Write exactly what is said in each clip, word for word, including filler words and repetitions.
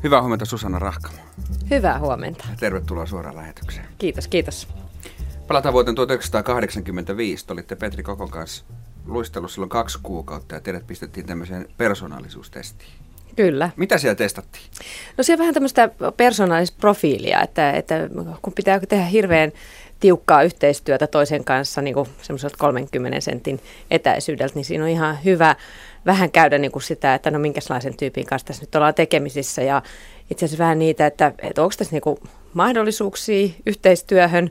Hyvää huomenta Susanna Rahkamo. Hyvää huomenta. Tervetuloa suoraan lähetykseen. Kiitos, kiitos. Palataan vuoteen tuhatyhdeksänsataakahdeksankymmentäviisi. Te olitte Petri Kokon kanssa luistelussa silloin kaksi kuukautta ja teidät pistettiin tämmöiseen persoonallisuustestiin. Kyllä. Mitä siellä testattiin? No siellä vähän tämmöistä persoonallista profiilia, että, että kun pitää tehdä hirveän tiukkaa yhteistyötä toisen kanssa niin kuin semmoiselta kolmenkymmenen sentin etäisyydeltä, niin siinä on ihan hyvä vähän käydä niin kuin sitä, että no minkälaisen tyypin kanssa tässä nyt ollaan tekemisissä ja itse asiassa vähän niitä, että, että onko tässä niin kuin mahdollisuuksia yhteistyöhön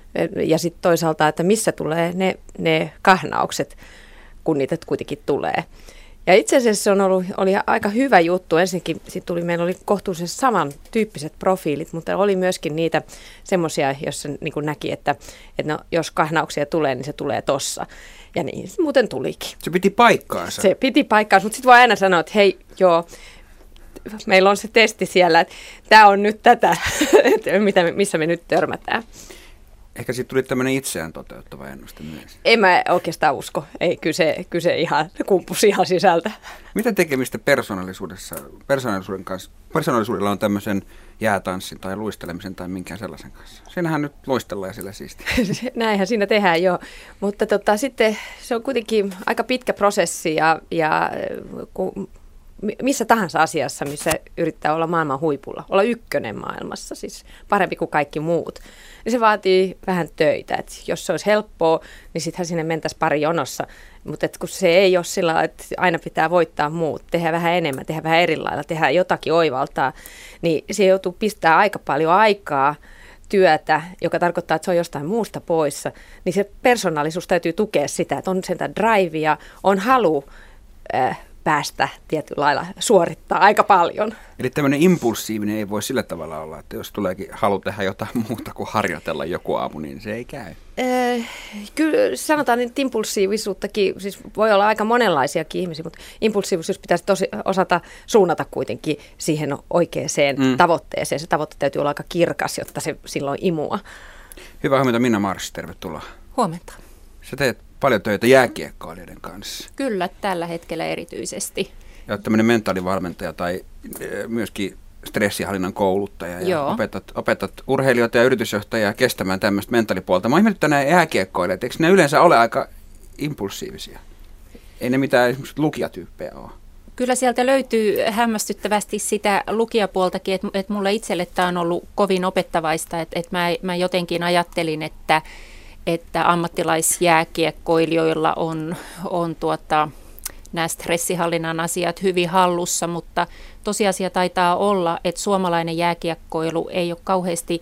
ja sitten toisaalta, että missä tulee ne, ne kahnaukset, kun niitä kuitenkin tulee. Ja itse asiassa se on ollut, oli aika hyvä juttu. Ensinnäkin tuli, meillä oli kohtuullisen samantyyppiset profiilit, mutta oli myöskin niitä semmoisia, joissa niin kuin näki, että, että no, jos kahnauksia tulee, niin se tulee tossa. Ja niin se muuten tulikin. Se piti paikkaansa. Se piti paikkaansa, mutta sitten voi aina sanoa, että hei, joo, meillä on se testi siellä, että tämä on nyt tätä, että mitä, missä me nyt törmätään. Ehkä siitä tuli tämmöinen itseään toteuttava ennuste myös. En mä oikeastaan usko. Ei, kyllä se, kyllä se ihan kumpusi ihan sisältä. Mitä tekemistä persoonallisuudessa, persoonallisuuden kanssa, persoonallisuudella on tämmöisen jäätanssin tai luistelemisen tai minkään sellaisen kanssa? Siinähän nyt luistellaan ja sillä siistiä. Näinhän siinä tehdään jo, mutta tota, sitten se on kuitenkin aika pitkä prosessi ja, ja kun, missä tahansa asiassa, missä yrittää olla maailman huipulla, olla ykkönen maailmassa, siis parempi kuin kaikki muut. Ja se vaatii vähän töitä. Et jos se olisi helppoa, niin sittenhän sinne mentäisiin pari jonossa. Mutta kun se ei ole sillä, että aina pitää voittaa muut, tehdä vähän enemmän, tehdä vähän eri lailla, tehdä jotakin oivaltaa, niin se joutuu pistää aika paljon aikaa, työtä, joka tarkoittaa, että se on jostain muusta poissa. Niin se persoonallisuus täytyy tukea sitä, että on sen drivea, on halu äh, päästä tietyllä lailla suorittaa aika paljon. Eli tämmöinen impulsiivinen ei voi sillä tavalla olla, että jos tuleekin halu tehdä jotain muuta kuin harjoitella joku aamu, niin se ei käy. Ee, kyllä sanotaan, että impulsiivisuuttakin, siis voi olla aika monenlaisiakin ihmisiä, mutta impulsiivisuus pitäisi tosi osata suunnata kuitenkin siihen oikeaan mm. tavoitteeseen. Se tavoite täytyy olla aika kirkas, jotta se silloin imua. Hyvää huomenta, Minna Mars, tervetuloa. Huomenta. Sä teet paljon töitä jääkiekkoilijoiden kanssa. Kyllä, tällä hetkellä erityisesti. Ja olet tämmöinen mentaalivalmentaja tai myöskin stressihallinnan kouluttaja ja opetat, opetat urheilijoita ja yritysjohtajia kestämään tämmöistä mentaalipuolta. Mä oon ihmetellyt nämä jääkiekkoilijat, eikö ne yleensä ole aika impulsiivisia? Ei ne mitään esimerkiksi lukijatyyppejä ole. Kyllä sieltä löytyy hämmästyttävästi sitä lukijapuoltakin, että, että mulle itselle tämä on ollut kovin opettavaista, että, että mä, mä jotenkin ajattelin, että että ammattilaisjääkiekkoilijoilla on, on tuota, nämä stressihallinnan asiat hyvin hallussa, mutta tosiasia taitaa olla, että suomalainen jääkiekkoilu ei ole kauheasti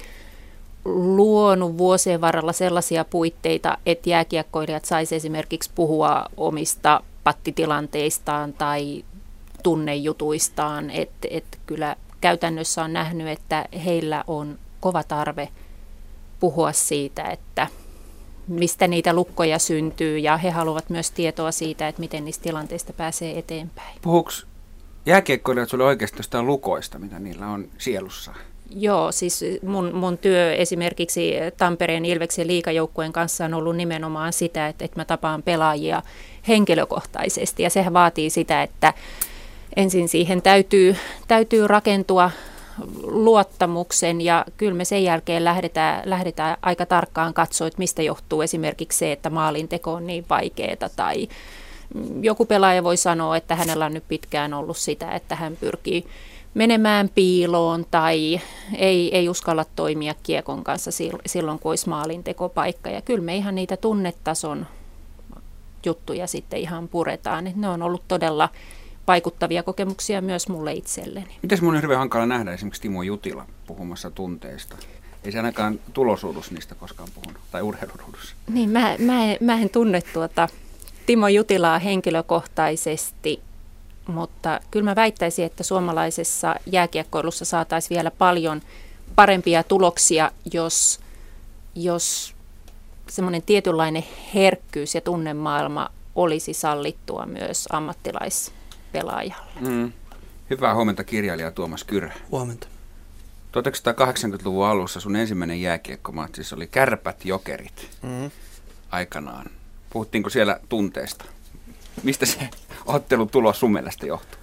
luonut vuosien varrella sellaisia puitteita, että jääkiekkoilijat saisi esimerkiksi puhua omista pattitilanteistaan tai tunnejutuistaan, että et kyllä käytännössä on nähnyt, että heillä on kova tarve puhua siitä, että mistä niitä lukkoja syntyy, ja he haluavat myös tietoa siitä, että miten niistä tilanteista pääsee eteenpäin. Puhuuko jääkiekkoilijat sinulle oikeasti jostain lukoista, mitä niillä on sielussa? Joo, siis mun, mun työ esimerkiksi Tampereen Ilveksen liigajoukkueen kanssa on ollut nimenomaan sitä, että, että mä tapaan pelaajia henkilökohtaisesti, ja sehän vaatii sitä, että ensin siihen täytyy, täytyy rakentua luottamuksen, ja kyllä me sen jälkeen lähdetään, lähdetään aika tarkkaan katsoa, että mistä johtuu esimerkiksi se, että maalinteko on niin vaikeaa, tai joku pelaaja voi sanoa, että hänellä on nyt pitkään ollut sitä, että hän pyrkii menemään piiloon tai ei, ei uskalla toimia kiekon kanssa silloin, kun olisi maalintekopaikka, ja kyllä me ihan niitä tunnetason juttuja sitten ihan puretaan, että ne on ollut todella vaikuttavia kokemuksia myös mulle itselleni. Mites mun on hirveän hankala nähdä esimerkiksi Timo Jutila puhumassa tunteista? Ei se ainakaan tulosruudussa niistä koskaan puhunut, tai urheiluruudussa. Niin, mä, mä, en, mä en tunne tuota Timo Jutilaa henkilökohtaisesti, mutta kyllä mä väittäisin, että suomalaisessa jääkiekkoilussa saataisiin vielä paljon parempia tuloksia, jos, jos semmoinen tietynlainen herkkyys ja tunnemaailma olisi sallittua myös ammattilaispelaajalle. Mm. Hyvää huomenta kirjailija Tuomas Kyrö. Huomenta. tuhatyhdeksänsataakahdeksankymmentäluvun alussa sun ensimmäinen jääkiekkomatsi oli Kärpät Jokerit mm. aikanaan. Puhuttiinko siellä tunteesta? Mistä se ottelun tulos sun mielestä johtuu?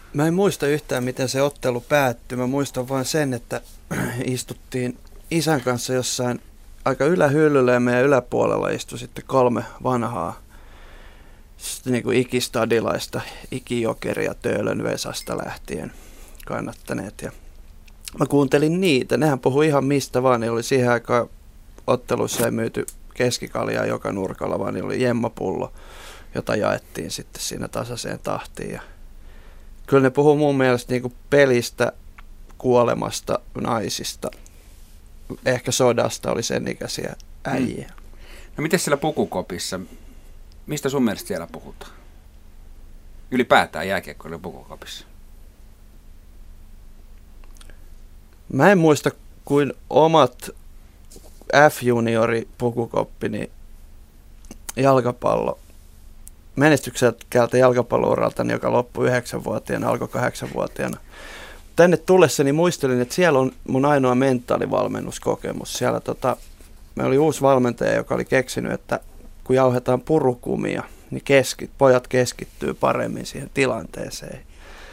Mä en muista yhtään, miten se ottelu päättyi. Mä muistan vain sen, että istuttiin isän kanssa jossain aika ylähyllyllä ja meidän yläpuolella istui sitten kolme vanhaa niin kuin ikistadilaista, ikijokeria Töölön Vesasta lähtien kannattaneet. Ja mä kuuntelin niitä. Nehän puhui ihan mistä vaan. Ne oli siihen aikaan ottelussa ei myyty keskikaljaa joka nurkalla, vaan ne oli jemmapullo, jota jaettiin sitten siinä tasaiseen tahtiin. Ja kyllä ne puhuu mun mielestä niin kuin pelistä, kuolemasta, naisista, ehkä sodasta oli sen ikäisiä äijiä. Hmm. No miten siellä pukukopissa, mistä sun mielestä siellä puhutaan? Ylipäätään jääkiekkoilla pukukopissa. Mä en muista kuin omat F-juniori pukukoppini jalkapallo. Menestykseltä jalkapallo-uraltani, joka loppui yhdeksänvuotiaana, alkoi kahdeksanvuotiaana. Tänne tullessani muistelin, että siellä on mun ainoa mentaalivalmennuskokemus. Siellä tota, me oli uusi valmentaja, joka oli keksinyt, että kun jauhetaan purukumia, niin keskit, pojat keskittyy paremmin siihen tilanteeseen.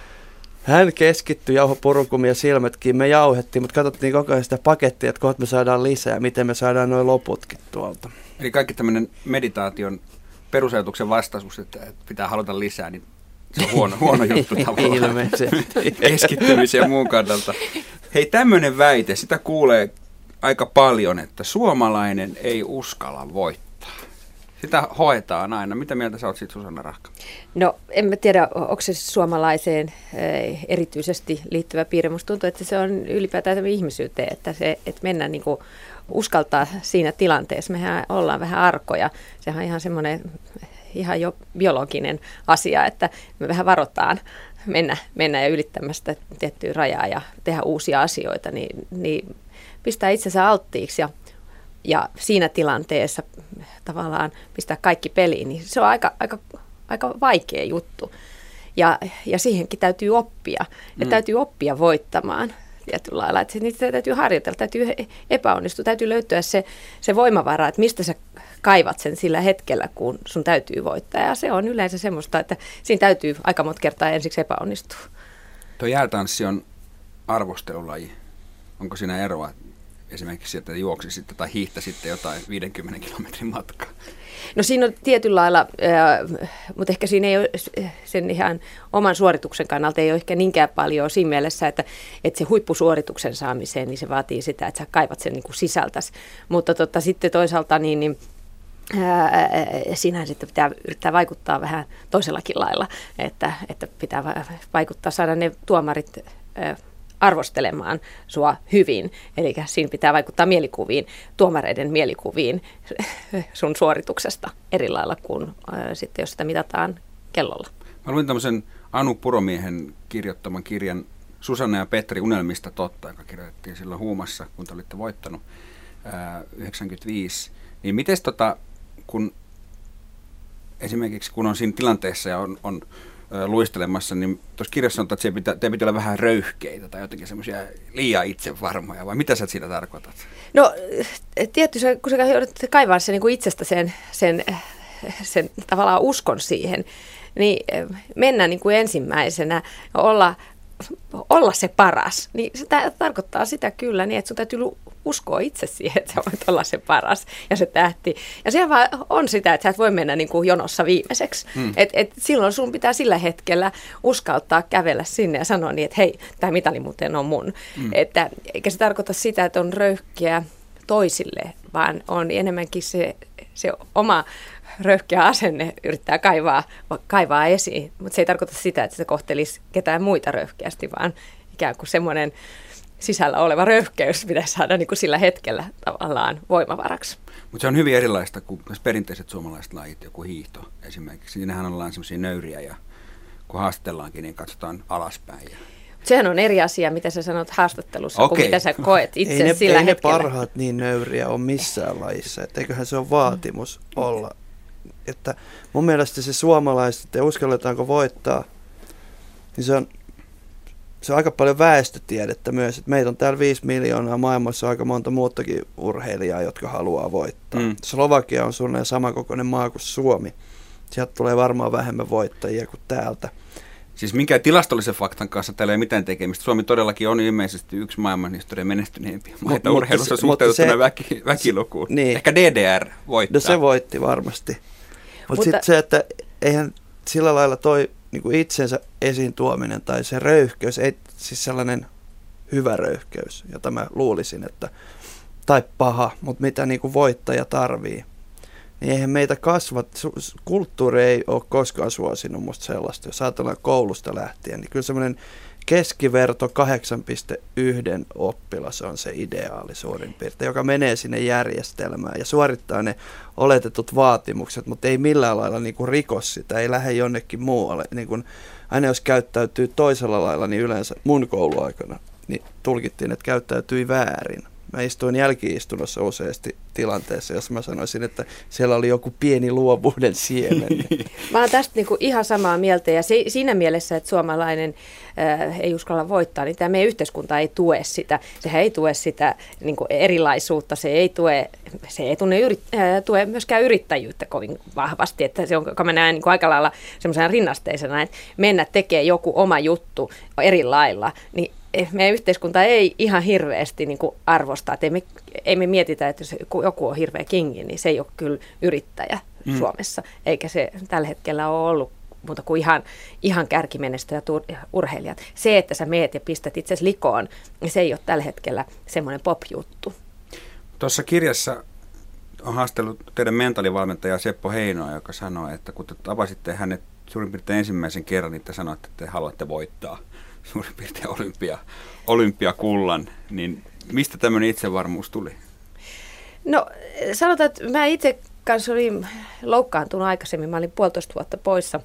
Hän keskittyi, jauho purukumia silmätkin, me jauhettiin, mutta katsottiin koko ajan sitä pakettia, että kohta me saadaan lisää, miten me saadaan nuo loputkin tuolta. Eli kaikki tämmöinen meditaation perusajatuksen vastaisuus, että pitää haluta lisää, niin se on huono, huono juttu tavallaan. Ilmeisesti. Keskittymisen ja muun kannalta. Hei, tämmöinen väite, sitä kuulee aika paljon, että suomalainen ei uskalla voittaa. Sitä hoetaan aina. Mitä mieltä sä oot siitä, Susanna Rahka? No, en mä tiedä, onko se suomalaiseen erityisesti liittyvä piirre. Musta tuntuu, että se on ylipäätään ihmisyyteen, että, se, että mennään niin kuin uskaltaa siinä tilanteessa. Mehän ollaan vähän arkoja. Sehän on ihan semmoinen ihan jo biologinen asia, että me vähän varotaan mennä, mennä ja ylittämästä tiettyä rajaa ja tehdä uusia asioita, niin, niin pistää itsensä alttiiksi ja, ja siinä tilanteessa tavallaan pistää kaikki peliin, niin se on aika, aika, aika vaikea juttu. Ja, ja siihenkin täytyy oppia. Ja mm. täytyy oppia voittamaan tietyllä lailla. Että niitä täytyy harjoitella, täytyy epäonnistua, täytyy löytyä se, se voimavara, että mistä sä kaivat sen sillä hetkellä, kun sun täytyy voittaa. Ja se on yleensä semmoista, että siinä täytyy aika monta kertaa ensiksi epäonnistua. Tuo jäätanssi on arvostelulaji. Onko siinä eroa esimerkiksi, että juoksisitte tai hiihtäisitte jotain viidenkymmenen kilometrin matkaa? No siinä on tietyllä lailla, äh, mutta ehkä siinä ei ole sen ihan oman suorituksen kannalta ei ole ehkä niinkään paljon siinä mielessä, että, että se huippusuorituksen saamiseen, niin se vaatii sitä, että sä kaivat sen niin kuin sisältäsi. Mutta tota, sitten toisaalta niin, niin ää, siinä sitten pitää yrittää vaikuttaa vähän toisellakin lailla, että, että pitää vaikuttaa, saada ne tuomarit ää, arvostelemaan sua hyvin. Eli siinä pitää vaikuttaa mielikuviin, tuomareiden mielikuviin sun suorituksesta eri lailla kuin ää, sitten, jos sitä mitataan kellolla. Mä luin tämmöisen Anu Puromiehen kirjoittaman kirjan Susanna ja Petri unelmista totta, joka kirjoitettiin silloin Huumassa, kun te olitte voittanut ää, yhdeksänkymmentäviisi. Niin mites tota, kun esimerkiksi kun on siinä tilanteessa ja on, on luistelemassa, niin tuossa kirjassa sanotaan, että pitää, te pitää olla vähän röyhkeitä tai jotenkin semmoisia liian itsevarmoja, vai mitä sä siitä tarkoitat? No tietysti, kun sä joudut kaivaa sen, niin kuin itsestä sen, sen, sen tavallaan uskon siihen, niin mennä niin kuin ensimmäisenä, olla, olla se paras, niin se tarkoittaa sitä kyllä niin, että sun täytyy uskoa itse siihen, että sä voit olla se paras ja se tähti. Ja sehän vaan on sitä, että sä et voi mennä niin kuin jonossa viimeiseksi. Hmm. Et, et silloin sun pitää sillä hetkellä uskaltaa kävellä sinne ja sanoa niin, että hei, tämä mitali muuten on mun. Hmm. Että, eikä se tarkoita sitä, että on röyhkeä toisille, vaan on enemmänkin se, se oma röyhkeä asenne yrittää kaivaa, kaivaa esiin. Mutta se ei tarkoita sitä, että se kohtelisi ketään muita röyhkeästi, vaan ikään kuin semmoinen sisällä oleva röyhkeys pitäisi saada niin kuin sillä hetkellä tavallaan voimavaraksi. Mutta se on hyvin erilaista kuin perinteiset suomalaiset lajit, joku hiihto esimerkiksi. Siinähän ollaan semmoisia nöyriä ja kun haastellaankin, niin katsotaan alaspäin. Sehän on eri asia, mitä sä sanot haastattelussa, okay, kuin mitä sä koet itse ei ne, sillä ei hetkellä. Ei ne parhaat niin nöyriä ole missään lajissa, että eiköhän se ole vaatimus mm. olla. Että mun mielestä se suomalaiset, että uskalletaanko voittaa, niin se on, se on aika paljon väestötiedettä myös. Että meitä on täällä viisi miljoonaa, maailmassa aika monta muutakin urheilijaa, jotka haluaa voittaa. Mm. Slovakia on suunnilleen samankokoinen maa kuin Suomi. Sieltä tulee varmaan vähemmän voittajia kuin täältä. Siis minkään tilastollisen faktan kanssa täällä ei mitään tekemistä. Suomi todellakin on ilmeisesti yksi maailmanhistorian menestyneempiä maita mut, urheilussa mut, suhteutettuna se, väki, väkilukuun. Niin. Ehkä D D R voittaa. No se voitti varmasti. Mut Mutta sitten se, että eihän sillä lailla toi niinku itsensä esiin tuominen tai se röyhkeys, ei siis sellainen hyvä röyhkeys, jota mä luulisin, että tai paha, mutta mitä niinku voittaja tarvii. Niin eihän meitä kasva, kulttuuri ei ole koskaan suosinut musta sellaista, jos ajatellaan koulusta lähtien, niin kyllä semmoinen keskiverto kahdeksan pilkku yksi oppilas on se ideaali suurin piirtein, joka menee sinne järjestelmään ja suorittaa ne oletetut vaatimukset, mutta ei millään lailla niin kuin riko sitä, ei lähde jonnekin muualle. Niin kuin, aina jos käyttäytyy toisella lailla, niin yleensä mun kouluaikana niin tulkittiin, että käyttäytyi väärin. Mä istuin jälki-istunnossa useasti tilanteessa, jos mä sanoisin, että siellä oli joku pieni luovuuden siemen. Mä oon tästä niinku ihan samaa mieltä ja se, siinä mielessä, että suomalainen äh, ei uskalla voittaa, niin tämä meidän yhteiskunta ei tue sitä. Sehän ei tue sitä niinku erilaisuutta, se ei tue, se ei tunne yrit, äh, tue myöskään yrittäjyyttä kovin vahvasti, että se on, joka mä näen niinku aika lailla semmoisena rinnasteisena, että mennä tekee joku oma juttu eri lailla, niin meidän yhteiskunta ei ihan hirveästi niin kuin arvosta, että ei me, ei me mietitä, että jos joku on hirveä kingi, niin se ei ole kyllä yrittäjä mm. Suomessa, eikä se tällä hetkellä ole ollut muuta kuin ihan, ihan kärkimenestyjät urheilijat. Se, että sä meet ja pistät itsesi likoon, niin se ei ole tällä hetkellä semmoinen pop-juttu. Tuossa kirjassa on haastellut teidän mentaalivalmentaja Seppo Heinoa, joka sanoi, että kun te tapasitte hänet suurin piirtein ensimmäisen kerran, niin te sanoitte, että te haluatte voittaa suurin piirtein olympia, olympiakullan, niin mistä tämmöinen itsevarmuus tuli? No sanotaan, että mä itse kanssa olin loukkaantunut aikaisemmin, mä olin puolitoista vuotta poissa,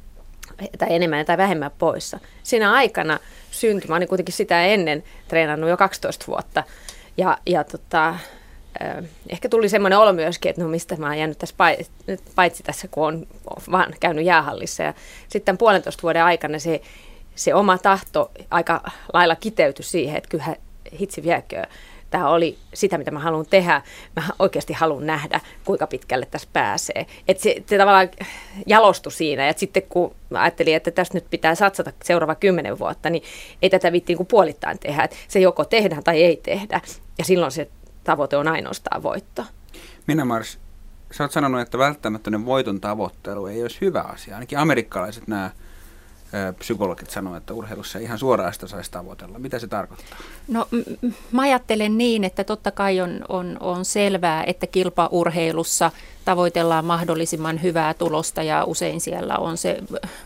tai enemmän tai vähemmän poissa. Siinä aikana syntyi, mä olin kuitenkin sitä ennen treenannut jo kaksitoista vuotta, ja, ja tota, äh, ehkä tuli semmoinen olo myöskin, että no mistä mä oon jäänyt tässä paitsi, paitsi tässä, kun on vaan käynyt jäähallissa, ja sitten puolentoista vuoden aikana se Se oma tahto aika lailla kiteytyi siihen, että kyllä hitsi viekö, tämä oli sitä, mitä mä haluan tehdä. Mä oikeasti haluan nähdä, kuinka pitkälle tässä pääsee. Että se, se tavallaan jalostui siinä. Ja sitten kun mä ajattelin, että tässä nyt pitää satsata seuraava kymmenen vuotta, niin ei tätä viitti niin kuin puolittain tehdä. Että se joko tehdään tai ei tehdä. Ja silloin se tavoite on ainoastaan voitto. Minna-Mars, sä oot sanonut, että välttämättöinen voiton tavoittelu ei olisi hyvä asia. Ainakin amerikkalaiset nämä psykologit sanoo, että urheilussa ihan suoraan sitä saisi tavoitella. Mitä se tarkoittaa? No m- mä ajattelen niin, että totta kai on, on, on selvää, että kilpaurheilussa tavoitellaan mahdollisimman hyvää tulosta ja usein siellä on se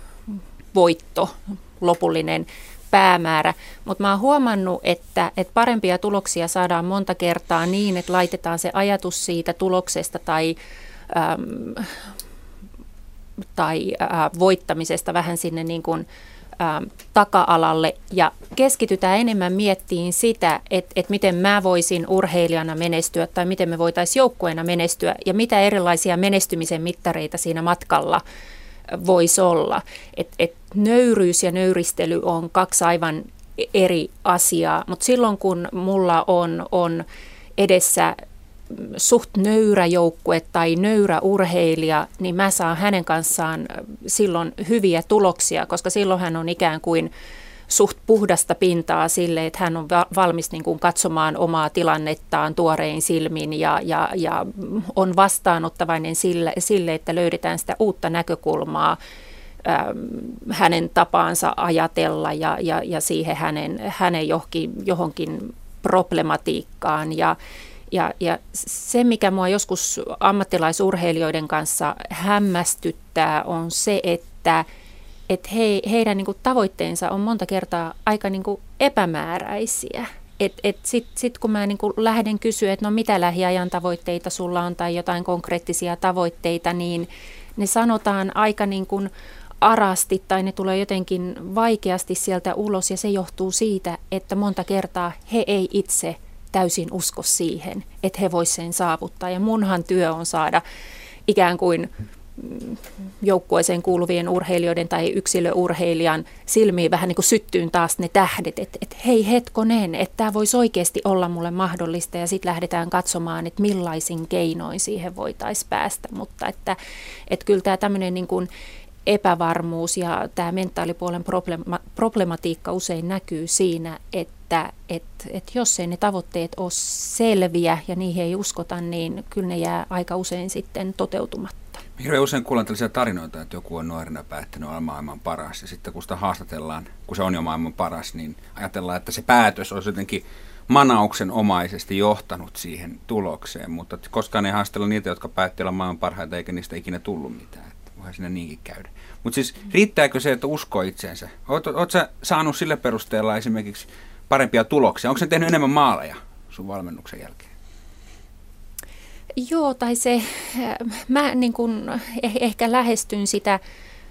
voitto, lopullinen päämäärä. Mutta mä oon huomannut, että, että parempia tuloksia saadaan monta kertaa niin, että laitetaan se ajatus siitä tuloksesta tai äm, tai ää, voittamisesta vähän sinne niin kuin, ää, taka-alalle ja keskitytään enemmän miettiin sitä, että et miten mä voisin urheilijana menestyä tai miten me voitaisiin joukkueena menestyä ja mitä erilaisia menestymisen mittareita siinä matkalla voisi olla. Et, et nöyryys ja nöyristely on kaksi aivan eri asiaa, mutta silloin kun mulla on, on edessä suht nöyrä joukkue tai nöyrä urheilija, niin mä saan hänen kanssaan silloin hyviä tuloksia, koska silloin hän on ikään kuin suht puhdasta pintaa sille, että hän on valmis niin kuin katsomaan omaa tilannettaan tuorein silmin ja, ja, ja on vastaanottavainen sille, sille, että löydetään sitä uutta näkökulmaa ähm, hänen tapaansa ajatella ja, ja, ja siihen hänen, hänen johonkin, johonkin problematiikkaan ja Ja, ja se, mikä mua joskus ammattilaisurheilijoiden kanssa hämmästyttää, on se, että, että he, heidän niin kuin tavoitteensa on monta kertaa aika niin kuin epämääräisiä. Et, et Sitten sit kun mä niin kuin lähden kysyä, että no mitä lähiajan tavoitteita sulla on tai jotain konkreettisia tavoitteita, niin ne sanotaan aika niin kuin arasti tai ne tulee jotenkin vaikeasti sieltä ulos ja se johtuu siitä, että monta kertaa he ei itse täysin usko siihen, että he voisivat sen saavuttaa. Ja munhan työ on saada ikään kuin joukkueeseen kuuluvien urheilijoiden tai yksilöurheilijan silmiin vähän niin kuin syttyyn taas ne tähdet, että, että hei hetkonen, että tämä voisi oikeasti olla mulle mahdollista ja sitten lähdetään katsomaan, että millaisin keinoin siihen voitaisiin päästä. Mutta että, että kyllä tämä tämmöinen niin kuin epävarmuus ja tämä mentaalipuolen problema- problematiikka usein näkyy siinä, että et, et jos ei ne tavoitteet ole selviä ja niihin ei uskota, niin kyllä ne jää aika usein sitten toteutumatta. Hirveän usein kuulen tällaisia tarinoita, että joku on nuorena päättänyt olla maailman paras ja sitten kun sitä haastatellaan, kun se on jo maailman paras, niin ajatellaan, että se päätös olisi jotenkin manauksenomaisesti johtanut siihen tulokseen, mutta koskaan ei haastella niitä, jotka päätti olla maailman parhaita eikä niistä ikinä tullut mitään. Että voihan siinä niinkin käydä. Mutta siis riittääkö se, että uskoo itseensä? Oletko sä saanut sillä perusteella esimerkiksi parempia tuloksia? Onko se tehnyt enemmän maaleja sun valmennuksen jälkeen? Joo, tai se, mä niin kun ehkä lähestyn sitä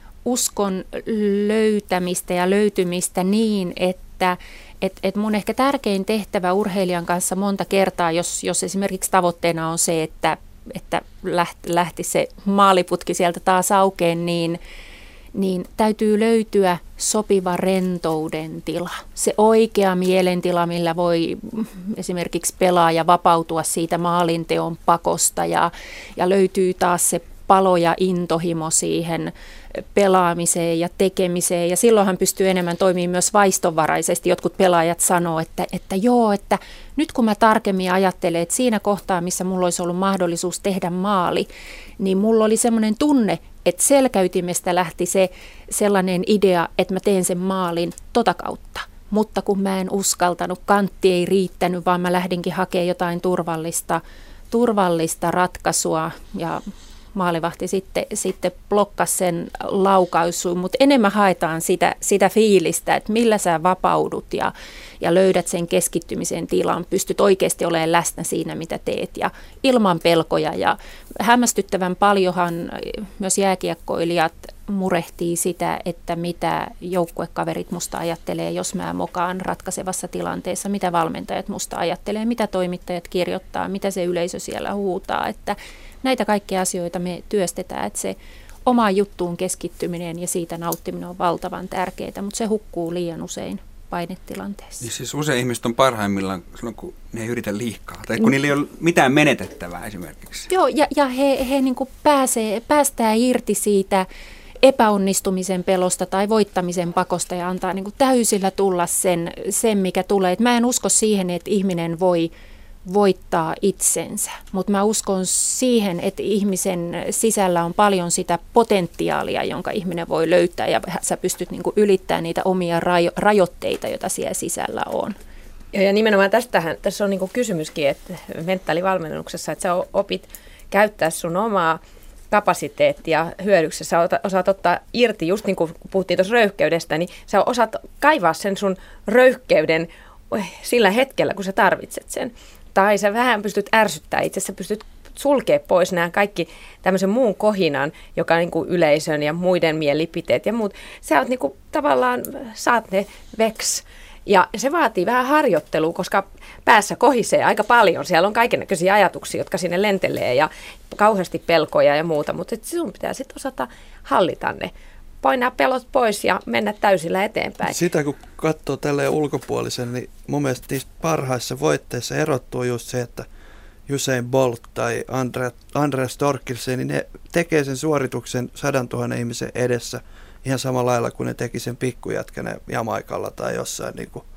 uskon löytämistä ja löytymistä niin, että et, et mun ehkä tärkein tehtävä urheilijan kanssa monta kertaa, jos, jos esimerkiksi tavoitteena on se, että, että lähti, lähti se maaliputki sieltä taas aukeen, niin, niin täytyy löytyä sopiva rentouden tila. Se oikea mielentila, millä voi esimerkiksi pelaaja vapautua siitä maalinteon pakosta ja, ja löytyy taas se palo ja intohimo siihen pelaamiseen ja tekemiseen. Ja silloin hän pystyy enemmän toimimaan myös vaistonvaraisesti. Jotkut pelaajat sanoo, että, että joo, että nyt kun mä tarkemmin ajattelen, että siinä kohtaa, missä mulla olisi ollut mahdollisuus tehdä maali, niin mulla oli semmoinen tunne, että selkäytimestä lähti se sellainen idea, että mä teen sen maalin tota kautta. Mutta kun mä en uskaltanut, kantti ei riittänyt, vaan mä lähdinkin hakemaan jotain turvallista, turvallista ratkaisua ja maalivahti sitten, sitten blokkasi sen laukaisuun, mutta enemmän haetaan sitä, sitä fiilistä, että millä sä vapaudut ja, ja löydät sen keskittymisen tilan, pystyt oikeasti olemaan läsnä siinä, mitä teet ja ilman pelkoja. Ja hämmästyttävän paljonhan myös jääkiekkoilijat murehtii sitä, että mitä joukkuekaverit musta ajattelee, jos mä mokaan ratkaisevassa tilanteessa, mitä valmentajat musta ajattelee, mitä toimittajat kirjoittaa, mitä se yleisö siellä huutaa, että näitä kaikkia asioita me työstetään, että se omaan juttuun keskittyminen ja siitä nauttiminen on valtavan tärkeää, mutta se hukkuu liian usein painetilanteessa. Niin siis usein ihmiset on parhaimmillaan silloin, kun ne ei yritä liikaa, tai kun niillä ei ole mitään menetettävää esimerkiksi. Joo, ja, ja he, he niin kuin pääsee, päästää irti siitä epäonnistumisen pelosta tai voittamisen pakosta ja antaa niin kuin täysillä tulla sen, sen, mikä tulee. Et mä en usko siihen, että ihminen voi voittaa itsensä, mutta mä uskon siihen, että ihmisen sisällä on paljon sitä potentiaalia, jonka ihminen voi löytää ja sä pystyt niin kuin ylittämään niitä omia rajo- rajoitteita, joita siellä sisällä on. Ja, ja nimenomaan tästähän, tässä on niin kuin kysymyskin, että mentaalivalmennuksessa, että sä opit käyttää sun omaa kapasiteettia hyödyksi. Sä osaat ottaa irti, just niin kuin puhuttiin tuossa röyhkeydestä, niin sä osaat kaivaa sen sun röyhkeyden sillä hetkellä, kun sä tarvitset sen. Tai sä vähän pystyt ärsyttämään itse, sä pystyt sulkea pois nämä kaikki tämmöisen muun kohinan, joka on niin kuin yleisön ja muiden mielipiteet ja muut. Sä oot niin kuin, tavallaan, saat ne veks. Ja se vaatii vähän harjoittelua, koska päässä kohisee aika paljon. Siellä on kaikennäköisiä ajatuksia, jotka sinne lentelee ja kauheasti pelkoja ja muuta, mutta sinun pitää sitten osata hallita ne. Painaa pelot pois ja mennä täysillä eteenpäin. Sitä kun katsoo tälleen ulkopuolisen, niin mun mielestä niistä parhaissa voitteissa erottuu just se, että Usain Bolt tai Andre, Andreas Torkelsen, niin ne tekee sen suorituksen sadantuhannen ihmisen edessä ihan samalla lailla kuin ne teki sen pikkujätkänä Jamaikalla tai jossain niin kuin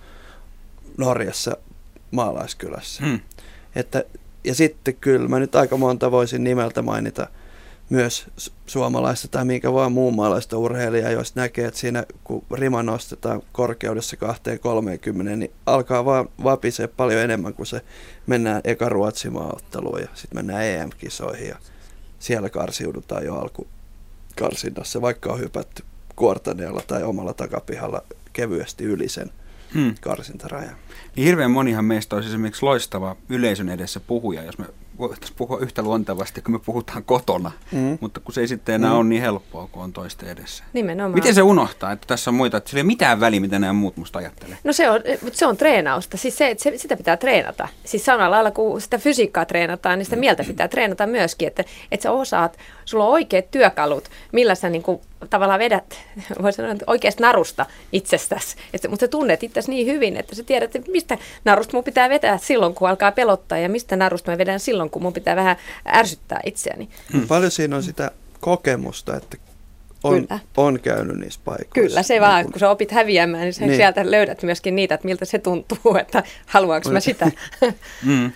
Norjassa maalaiskylässä. Hmm. Että, ja sitten kyllä mä nyt aika monta voisin nimeltä mainita myös suomalaista tai minkä vaan muun maalaista urheilijaa, jos näkee, että siinä kun rima nostetaan korkeudessa kaksikymmentä kolmekymmentä, niin alkaa vaan vapisee paljon enemmän kuin se mennään eka Ruotsi-maaotteluun ja sitten mennään E M-kisoihin ja siellä karsiudutaan jo alkukarsinnassa, vaikka on hypätty kuortaneella tai omalla takapihalla kevyesti yli sen hmm. karsintarajan. Niin hirveän monihan meistä olisi esimerkiksi loistava yleisön edessä puhuja, jos me voitaisiin puhua yhtä luontevasti, kun me puhutaan kotona, mm. mutta kun se ei sitten enää mm. ole niin helppoa, kun on toisten edessä. Nimenomaan. Miten se unohtaa, että tässä on muita, että sillä ei ole mitään väliä, mitä nämä muut musta ajattelee? No se on, se on treenausta, siis se, se, sitä pitää treenata. Siis samalla lailla, kun sitä fysiikkaa treenataan, niin sitä mieltä pitää treenata myöskin, että, että sä osaat, sulla on oikeat työkalut, millä sä niin kuin tavallaan vedät, voi sanoa, oikeasta narusta itsestäsi. Et, mutta sä tunnet itsesi niin hyvin, että sä tiedät, että mistä narusta mun pitää vetää silloin, kun alkaa pelottaa, ja mistä narusta mä vedän silloin, kun mun pitää vähän ärsyttää itseäni. Hmm. Paljon siinä on sitä kokemusta, että on, on käynyt niissä paikoissa. Kyllä, se vaan, kun sä opit häviämään, niin, niin sieltä löydät myöskin niitä, että miltä se tuntuu, että haluanko mä sitä. Mm.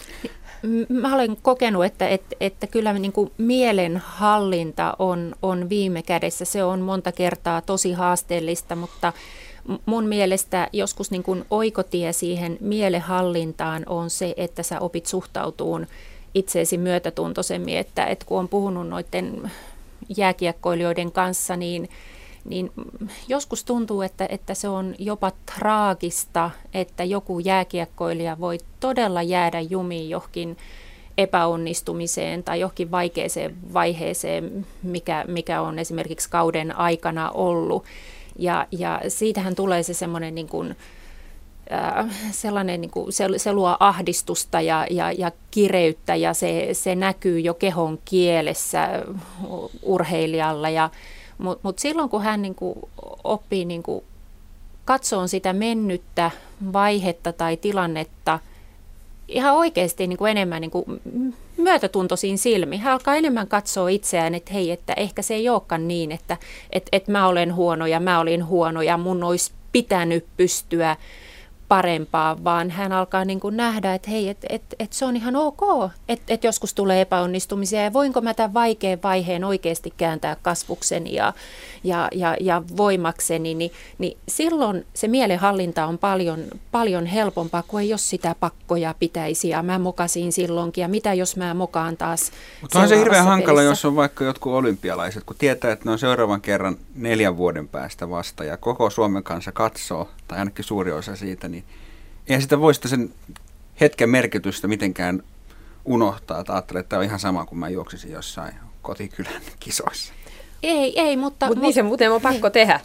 Mä olen kokenut, että, että, että kyllä niin kuin mielenhallinta on, on viime kädessä. Se on monta kertaa tosi haasteellista, mutta mun mielestä joskus niin kuin oikotie siihen mielenhallintaan on se, että sä opit suhtautumaan itseesi myötätuntoisemmin. Että, että kun on puhunut noiden jääkiekkoilijoiden kanssa, niin, niin joskus tuntuu, että, että se on jopa traagista, että joku jääkiekkoilija voi todella jäädä jumiin johonkin epäonnistumiseen tai johonkin vaikeaseen vaiheeseen, mikä, mikä on esimerkiksi kauden aikana ollut. Ja, ja siitähän tulee se semmoinen niin kuin, äh, sellainen, niin kuin, se, se luo ahdistusta ja, ja, ja kireyttä ja se, se näkyy jo kehon kielessä urheilijalla. Ja, Mutta mut silloin kun hän niin kuin oppii niin kuin katsomaan sitä mennyttä vaihetta tai tilannetta ihan oikeasti niin kuin enemmän niin kuin myötätuntoisiin silmiin. Hän alkaa enemmän katsoa itseään, että hei, että ehkä se ei olekaan niin, että, että, että mä olen huono ja mä olin huono ja mun olisi pitänyt pystyä parempaa, vaan hän alkaa niin kuin nähdä, että hei, että et, et se on ihan ok, että et joskus tulee epäonnistumisia ja voinko mä tämän vaikean vaiheen oikeasti kääntää kasvukseni ja, ja, ja, ja voimakseni, niin, niin silloin se mielenhallinta on paljon, paljon helpompaa, kuin ei jos sitä pakkoja pitäisi ja mä mokasin silloinkin ja mitä jos mä mokaan taas. Mutta on se hirveän hankala, jos on vaikka jotkut olympialaiset, kun tietää, että ne on seuraavan kerran neljän vuoden päästä vasta ja koko Suomen kanssa katsoo, tai ainakin suuri osa siitä, niin eihän sitä voi sitä sen hetken merkitystä mitenkään unohtaa, että ajattelee, että tämä on ihan sama kuin mä juoksisin jossain kotikylän kisoissa. Ei, ei, mutta... Mutta niin se muuten on pakko tehdä.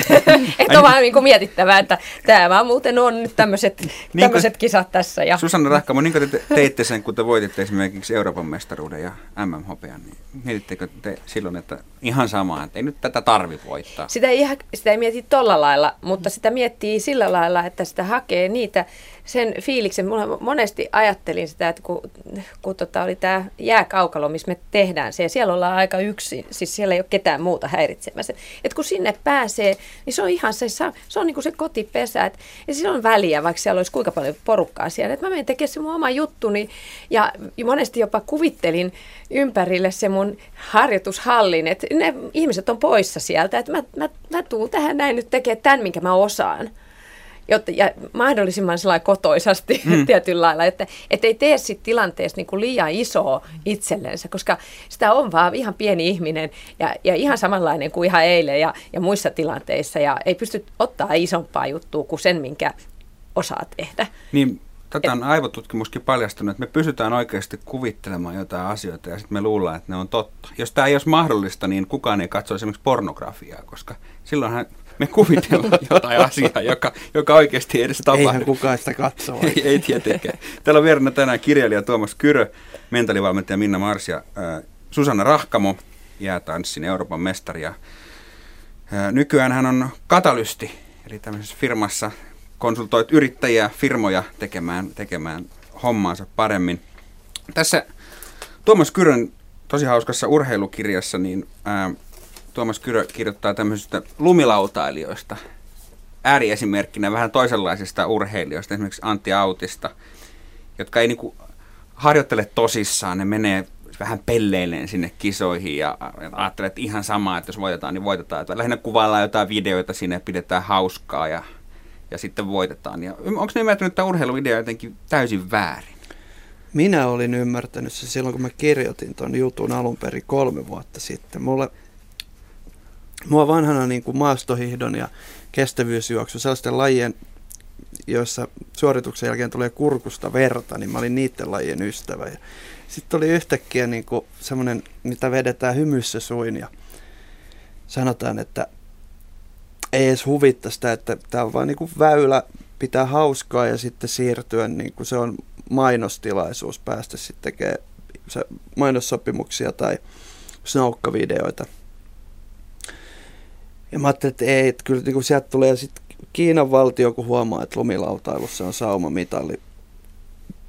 Että on vaan niin mietittävää, että tämä vaan muuten on nyt tämmöiset niin kisat tässä. Ja... Susanna Rahkamo, niin kuin te teitte sen, kun te voititte esimerkiksi Euroopan mestaruuden ja M M-hopean, niin mietittekö te silloin, että ihan sama, että ei nyt tätä tarvitse voittaa? Sitä ei, ihan, sitä ei mieti tolla lailla, mutta sitä miettii sillä lailla, että sitä hakee niitä sen fiiliksen. Mulla monesti ajattelin sitä, että kun, kun tota oli tämä jääkaukalo, missä me tehdään se, ja siellä ollaan aika yksin, siis siellä ei ole ketään muuta häiritsemässä. Että kun sinne pääsee, niin se on ihan se, se on niin kuin se kotipesä, että ja siinä on väliä, vaikka siellä olisi kuinka paljon porukkaa siellä. Että mä menen tekemään se mun oma juttuni, ja monesti jopa kuvittelin ympärille se mun harjoitushallin, että ne ihmiset on poissa sieltä, että mä, mä, mä tuun tähän näin nyt tekemään tämän, minkä mä osaan. Jotta, ja mahdollisimman sellainen kotoisasti mm. tietyllä lailla, että et ei tee siitä tilanteesta niin kuin liian isoa itsellensä, koska sitä on vaan ihan pieni ihminen ja, ja ihan samanlainen kuin ihan eilen ja, ja muissa tilanteissa ja ei pysty ottaa isompaa juttua kuin sen, minkä osaa tehdä. Niin, tätä on aivotutkimuskin paljastunut, että me pysytään oikeasti kuvittelemaan jotain asioita ja sitten me luullaan, että ne on totta. Jos tämä ei olisi mahdollista, niin kukaan ei katso esimerkiksi pornografiaa, koska silloinhan me kuvitellaan jotain asiaa, joka, joka oikeasti ei edes tapahdu. Eihän kukaan sitä katsoa. ei, ei tietenkään. Täällä on vieraana tänään kirjailija Tuomas Kyrö, mentaalivalmentaja Minna Mars ja äh, Susanna Rahkamo, jäätanssin Euroopan mestari. Ja, äh, nykyään hän on katalysti, eli tämmöisessä firmassa konsultoit yrittäjiä, firmoja tekemään, tekemään hommaansa paremmin. Tässä Tuomas Kyrön tosi hauskassa urheilukirjassa, niin äh, Tuomas Kyrö kirjoittaa tämmöisistä lumilautailijoista, ääriesimerkkinä vähän toisenlaisista urheilijoista, esimerkiksi Antti Autista, jotka ei niinku harjoittele tosissaan, ne menee vähän pelleileen sinne kisoihin ja ajattelee, että ihan sama, että jos voitetaan, niin voitetaan. Että lähinnä kuvaillaan jotain videoita sinne ja pidetään hauskaa ja, ja sitten voitetaan. Ja onko ne ymmärtänyt tämä urheiluvideo jotenkin täysin väärin? Minä olin ymmärtänyt se silloin, kun mä kirjoitin ton jutun alun perin kolme vuotta sitten. Mulle Mua vanhana niin kuin maastohihdon ja kestävyysjuoksu, sellaisten lajien, joissa suorituksen jälkeen tulee kurkusta verta, niin mä olin niiden lajien ystävä. Sitten oli yhtäkkiä niin kuin semmoinen, mitä vedetään hymyssä suin ja sanotaan, että ei edes huvittaa sitä, että tämä on vaan niin kuin väylä pitää hauskaa ja sitten siirtyä, niin kuin se on mainostilaisuus, päästä sitten tekemään mainossopimuksia tai snaukkavideoita. Ja mä ajattelin, että ei, että kyllä niin kuin sieltä tulee sitten Kiinan valtio, kun huomaa, että lumilautailussa on saumamitali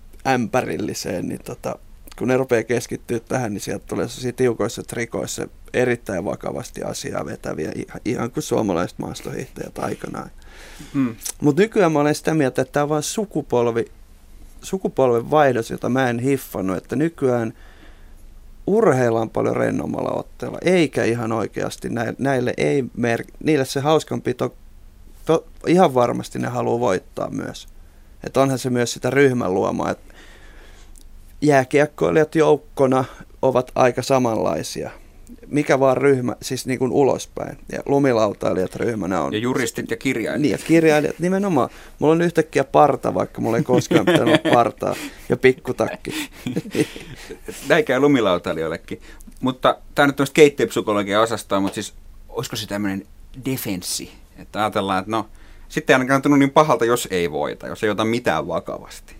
ämpärilliseen, niin tota, kun ne rupeaa keskittyä tähän, niin sieltä tulee sellaisia tiukoissa trikoissa erittäin vakavasti asiaa vetäviä, ihan kuin suomalaiset maastohiihtäjät aikanaan. Mm. Mutta nykyään mä olen sitä mieltä, että tämä on vain sukupolvi, sukupolven vaihdos, jota mä en hiffannut, että nykyään urheillaan paljon rennommalla otteella, eikä ihan oikeasti näille, näille ei mer- niille se hauskanpito, to, ihan varmasti ne haluaa voittaa myös. Että onhan se myös sitä ryhmän luomaa, että jääkiekkoilijat joukkona ovat aika samanlaisia. Mikä vaan ryhmä, siis niin kuin ulospäin. Ja lumilautailijat ryhmänä on. Ja juristit ja kirjailijat. Niin, ja kirjailijat nimenomaan. Mulla on yhtäkkiä parta, vaikka mulla ei koskaan pitänyt olla partaa. Ja pikkutakki. Näin käy lumilautailijoillekin. Mutta tämä on nyt tämmöistä keittiöpsykologian osastoa, mutta siis olisiko se tämmöinen defenssi? Että ajatellaan, että no, sitten ei ainakaan tunnu niin pahalta, jos ei voita, jos ei ota mitään vakavasti.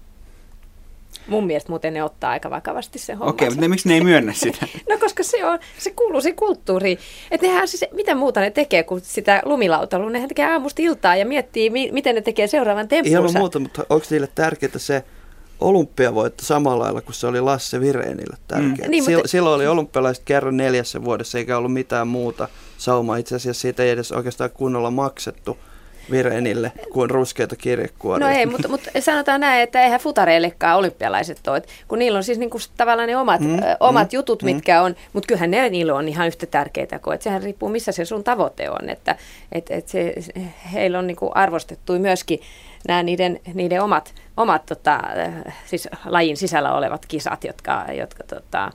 Mun mielestä muuten ne ottaa aika vakavasti se homma. Okei, mutta ne, miksi ne ei myönnä sitä? No koska se, on, se kuuluu siihen kulttuuriin. Että nehän siis, mitä muuta ne tekee kuin sitä lumilautailua. Nehän tekee aamusta iltaa ja miettii, mi- miten ne tekee seuraavan temppunsa. Ihan muuta, mutta onko niille tärkeää se olympiavoitto samalla lailla kuin se oli Lasse Virénille tärkeää? Mm. Niin, Sil- mutta... Silloin oli olympialaiset kerran neljässä vuodessa eikä ollut mitään muuta saumaa. Itse asiassa siitä ei edes oikeastaan kunnolla maksettu Virénille kuin ruskeita kirjekuoria. No ei, mutta, mutta sanotaan näin, että eihän futareillekaan olympialaiset ole, kun niillä on siis niinku tavallaan ne omat, mm, ö, omat mm, jutut, mm. mitkä on, mutta kyllähän ne niillä on ihan yhtä tärkeitä kuin, että sehän riippuu missä se sun tavoite on, että et, et se, heillä on niinku arvostettu myöskin nämä niiden, niiden omat, omat tota, siis lajin sisällä olevat kisat, jotka, jotka tota,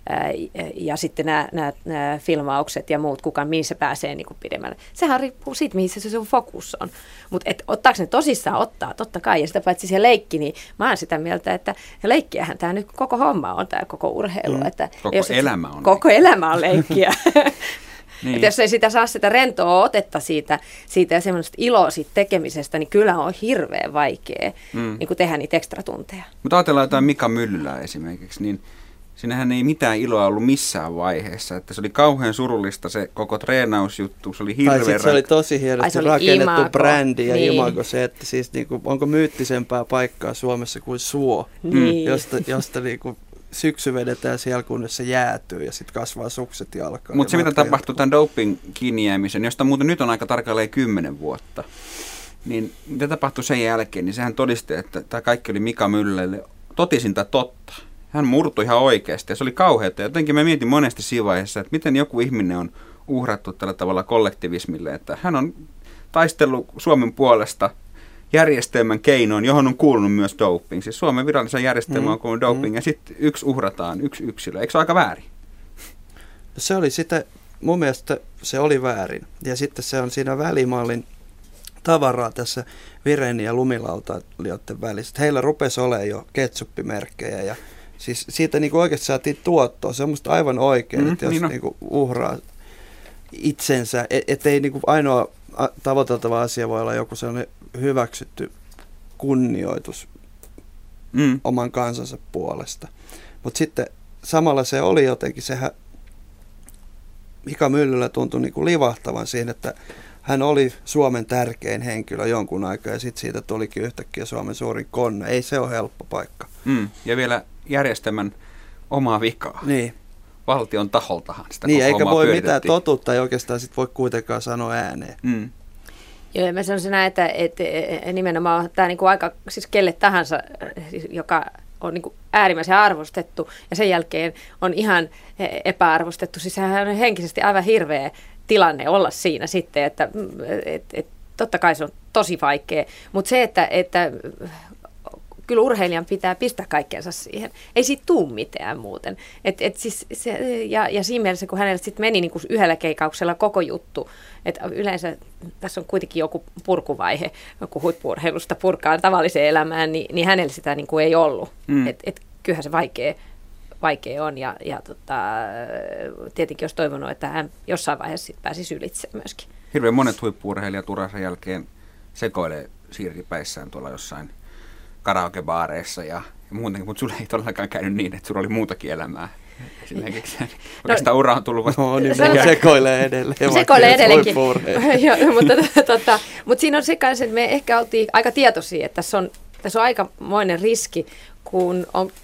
ja sitten nämä, nämä, nämä filmaukset ja muut, kuka missä pääsee niin kuin pidemmälle. Sehän riippuu siitä, mihin se sun fokus on. Mutta ottaako ne tosissaan? Ottaa, totta kai. Ja sitä paitsi se leikki, niin mä oon sitä mieltä, että leikkiähän tämä nyt koko homma on, tämä koko urheilu. Mm. Että koko jos elämä on Koko leikkiä. elämä on leikkiä. Niin. Että jos ei sitä saa sitä rentoa otetta siitä, siitä ja semmoista iloa siitä tekemisestä, niin kyllä on hirveän vaikea mm. niin kuin tehdä niitä ekstratunteja. Mutta ajatellaan jotain Mika Myllylää esimerkiksi, niin siinähän ei mitään iloa ollut missään vaiheessa, että se oli kauhean surullista se koko treenausjuttu, se oli hirveän... Tai se oli tosi hienosti rakennettu imago. brändi ja niin. imago se, että siis niinku, onko myyttisempää paikkaa Suomessa kuin Suo, niin. josta, josta niinku syksy vedetään siellä, kunnes se jäätyy ja sitten kasvaa sukset jalkaan. Mutta se, mitä tapahtui tämän doping kiinni jäämisen, josta muuten nyt on aika tarkalleen kymmenen vuotta, niin mitä tapahtui sen jälkeen, niin sehän todisti, että tämä kaikki oli Mika Myllylle totisinta totta. Hän murtui ihan oikeasti ja se oli kauheata. Jotenkin mä mietin monesti siinä vaiheessa, että miten joku ihminen on uhrattu tällä tavalla kollektivismille, että hän on taistellut Suomen puolesta järjestelmän keinoin, johon on kuulunut myös doping. Siis Suomen virallisen järjestelmän on kuulunut doping mm. ja sitten yksi uhrataan, yksi yksilö. Eikö se ole aika väärin? Se oli sitä, mun mielestä se oli väärin. Ja sitten se on siinä välimallin tavaraa tässä Virénin ja lumilautailijoiden välissä. Heillä rupesi olemaan jo ketsuppimerkkejä ja siis siitä niin oikeasti saatiin tuottoa. Se on musta aivan oikein, mm, että jos niin niin uhraa itsensä, et, et ei niin ainoa tavoiteltava asia voi olla joku sellainen hyväksytty kunnioitus mm. oman kansansa puolesta. Mutta sitten samalla se oli jotenkin, sehän Mika Myllyllä tuntui niin kuin livahtavan siinä, että hän oli Suomen tärkein henkilö jonkun aikaa ja sitten siitä tulikin yhtäkkiä Suomen suurin konne. Ei se ole helppo paikka. Mm. Ja vielä järjestelmän omaa vikaa. Niin. Valtion taholtahan sitä niin, koko eikä omaa voi mitään totuutta, ei oikeastaan sit voi kuitenkaan sanoa ääneen. Mm. Joo, mä sanoisin näin, että, että nimenomaan tämä niinku aika, siis kelle tahansa, joka on niinku äärimmäisen arvostettu ja sen jälkeen on ihan epäarvostettu. Siis sehän on henkisesti aivan hirveä tilanne olla siinä sitten, että et, et, totta kai se on tosi vaikea, mutta se, että, että kyllä urheilijan pitää pistää kaikkeensa siihen. Ei siitä tuu mitään muuten. Et, et siis se, ja, ja siinä mielessä, kun hänellä sitten meni niinku yhdellä keikauksella koko juttu, että yleensä tässä on kuitenkin joku purkuvaihe, kun huippu-urheilusta purkaa tavalliseen elämään, niin, niin hänellä sitä niinku ei ollut. Mm. Et, et, kyllähän se vaikea, vaikea on ja, ja tota, tietenkin olisi toivonut, että hän jossain vaiheessa sit pääsisi ylitse myöskin. Hirveän monet huippu-urheilijat uransa jälkeen sekoilee siirtipäissään tuolla jossain karaokebaareissa ja, ja muutenkin, mutta sulla ei todellakaan käynyt niin, että sulla oli muutakin elämää. Esimerkiksi oikeastaan no, ura on tullut vasta. No niin, se sekoilee edelleen. Sekoilee edelleenkin. Joo, mutta, tota, mutta siinä on se kanssa, että me ehkä oltiin aika tietoisia, että tässä on, tässä on aikamoinen riski, kun on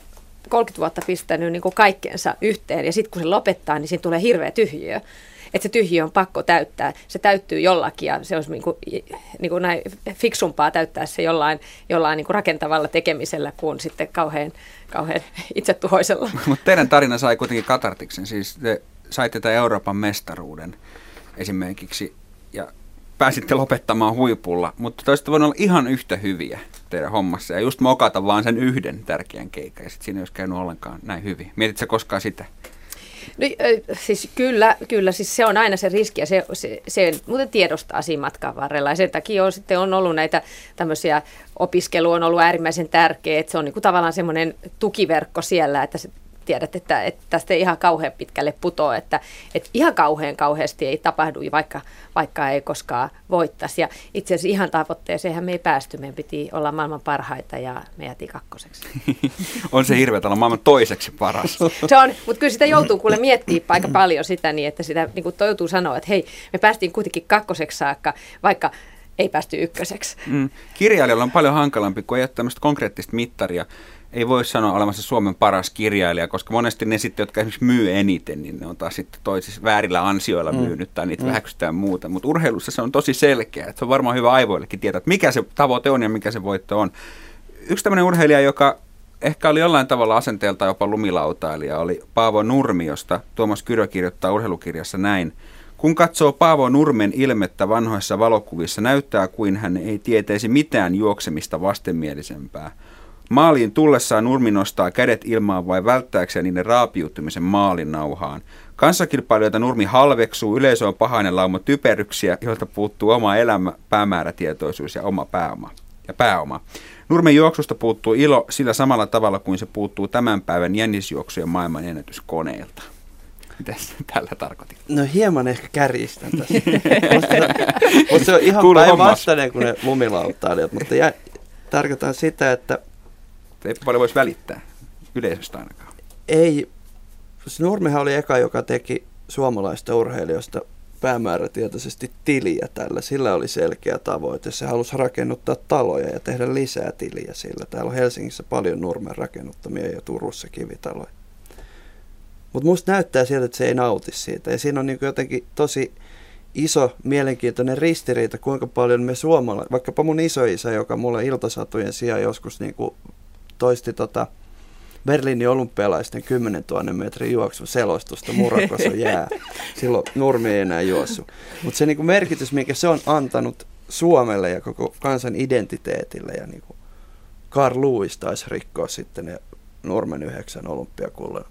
kolmekymmentä vuotta pistänyt niin kuin kaikkeensa yhteen ja sitten kun se lopettaa, niin siinä tulee hirveä tyhjiö. Että se tyhjiö on pakko täyttää. Se täyttyy jollakin ja se olisi niin kuin, niin kuin näin fiksumpaa täyttää se jollain, jollain niin kuin rakentavalla tekemisellä kuin sitten kauhean, kauhean itsetuhoisella. Mutta teidän tarina sai kuitenkin katartiksen. Siis te saitte tämän Euroopan mestaruuden esimerkiksi ja pääsitte lopettamaan huipulla, mutta te olisitte voinut olla ihan yhtä hyviä teidän hommassa ja just mokata vaan sen yhden tärkeän keikan ja sitten siinä ei olisi käynyt ollenkaan näin hyvin. Mietitkö koskaan sitä? No, siis kyllä, kyllä siis se on aina se riski ja se, se, se muuten tiedostaa siinä matkan varrella ja sen takia on, sitten on ollut näitä tämmöisiä, opiskelu on ollut äärimmäisen tärkeä, että se on niin kuin tavallaan semmoinen tukiverkko siellä, että se, tiedät, että, että tästä ei ihan kauhean pitkälle putoa, että, että ihan kauhean kauheasti ei tapahdu, vaikka, vaikka ei koskaan voittaisi. Ja itse asiassa ihan tavoitteeseenhan me ei päästy, meidän piti olla maailman parhaita ja me jätiin kakkoseksi. On se hirveätä olla maailman toiseksi paras. Se on, mutta kyllä sitä joutuu kuule miettimään aika paljon sitä, niin että sitä niin kuin joutuu sanoa, että hei, me päästiin kuitenkin kakkoseksi saakka, vaikka ei päästy ykköseksi. Mm. Kirjailijalla on paljon hankalampi, kun ei ole tämmöistä konkreettista mittaria. Ei voi sanoa olemassa Suomen paras kirjailija, koska monesti ne sitten, jotka esimerkiksi myy eniten, niin ne on taas sitten toisissa väärillä ansioilla myynyt tai niitä mm. väheksytään muuta. Mutta urheilussa se on tosi selkeä, että se on varmaan hyvä aivoillekin tietää, että mikä se tavoite on ja mikä se voitto on. Yksi tämmöinen urheilija, joka ehkä oli jollain tavalla asenteelta jopa lumilautailija, oli Paavo Nurmi, josta Tuomas Kyrö kirjoittaa urheilukirjassa näin. Kun katsoo Paavo Nurmen ilmettä vanhoissa valokuvissa, näyttää kuin hän ei tietäisi mitään juoksemista vastenmielisempää. Maaliin tullessaan Nurmi nostaa kädet ilmaan vai välttääkseen niiden raapiutumisen maalin nauhaan. Kanssakilpailijoita Nurmi halveksuu, yleisö on pahainen lauma typeryksiä, joilta puuttuu oma elämä, päämäärätietoisuus ja oma pääoma. Ja pääoma. Nurmen juoksusta puuttuu ilo sillä samalla tavalla kuin se puuttuu tämän päivän jännisjuoksujen maailman ennätyskoneilta. Mitä tällä tarkoitin? No hieman ehkä kärjistän tässä. Mutta se on ihan päinvastainen kuin ne lumilautailijat, mutta jä, tarkoitan sitä, että ei paljon voisi välittää yleisöstä ainakaan. Ei. Nurmihan oli eka, joka teki suomalaista urheilijoista päämäärätietoisesti tiliä tällä. Sillä oli selkeä tavoite. Se halusi rakennuttaa taloja ja tehdä lisää tiliä sillä. Täällä on Helsingissä paljon Nurmen rakennuttamia ja Turussa kivitaloja. Mutta musta näyttää siltä, että se ei nauti siitä. Ja siinä on niin jotenkin tosi iso, mielenkiintoinen ristiriita, kuinka paljon me suomalaiset, vaikkapa mun isoisä, joka mulle iltasatujen sijaan joskus niin kuin toisti tota Berliinin olympialaisten kymmenentuhannen metrin juoksun selostusta Murakossa jää. Silloin Nurmi ei enää juossut. Mutta se niinku merkitys, minkä se on antanut Suomelle ja koko kansan identiteetille, ja niinku Carl Lewis taisi rikkoa sitten ne Nurmen yhdeksän olympiakullan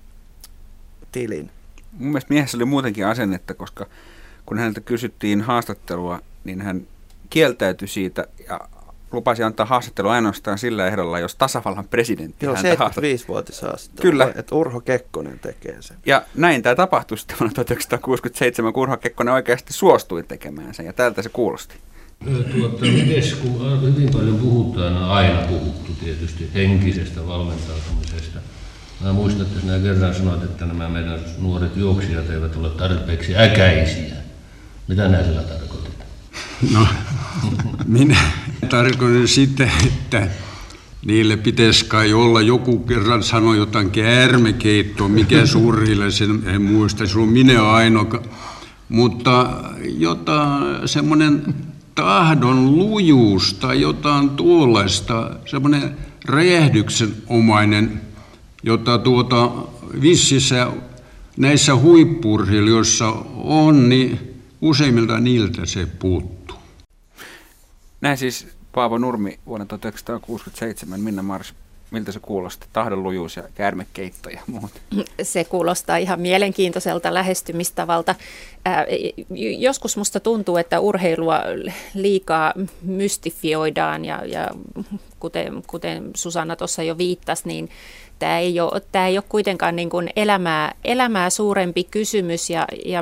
tilin. Mun mielestä miehessä oli muutenkin asennetta, koska kun häneltä kysyttiin haastattelua, niin hän kieltäytyi siitä ja lupasi antaa haastattelua ainoastaan sillä ehdolla, jos tasavallan presidentti häntä haastattelua. seitsemänkymmentäviisi-vuotis haastattelu. Kyllä. Että Urho Kekkonen tekee sen. Ja näin tämä tapahtui sitten vuonna tuhatyhdeksänsataakuusikymmentäseitsemän, kun Urho Kekkonen oikeasti suostui tekemään sen, ja tältä se kuulosti. Tuota, mites, kun hyvin paljon puhutaan, on aina puhuttu tietysti henkisestä valmentautumisesta. Mä muistan, että sinä kerran sanoit, että nämä meidän nuoret juoksijat eivät ole tarpeeksi äkäisiä. Mitä nää sillä tarkoitit? No, minä tarkoitan sitä, että niille pitäisi kai olla, joku kerran sanoi jotain käärmekeittoa, mikä surhille, sen en muista, se on minä ainoa, mutta jotain semmoinen tahdon lujuus tai jotain tuollaista, semmoinen räjähdyksenomainen, jota tuota vississä näissä huippu-urheilijoissa on, niin useimmilta niiltä se puuttuu. Näin siis Paavo Nurmi vuonna tuhatyhdeksänsataakuusikymmentäseitsemän. Minna Mars, miltä se kuulosti? Tahdonlujuus ja käärmekeitto ja muut. Se kuulostaa ihan mielenkiintoiselta lähestymistavalta. Ää, joskus musta tuntuu, että urheilua liikaa mystifioidaan ja, ja kuten, kuten Susanna tuossa jo viittasi, niin tämä ei ole, tämä ei ole kuitenkaan niin kuin elämää, elämää suurempi kysymys ja, ja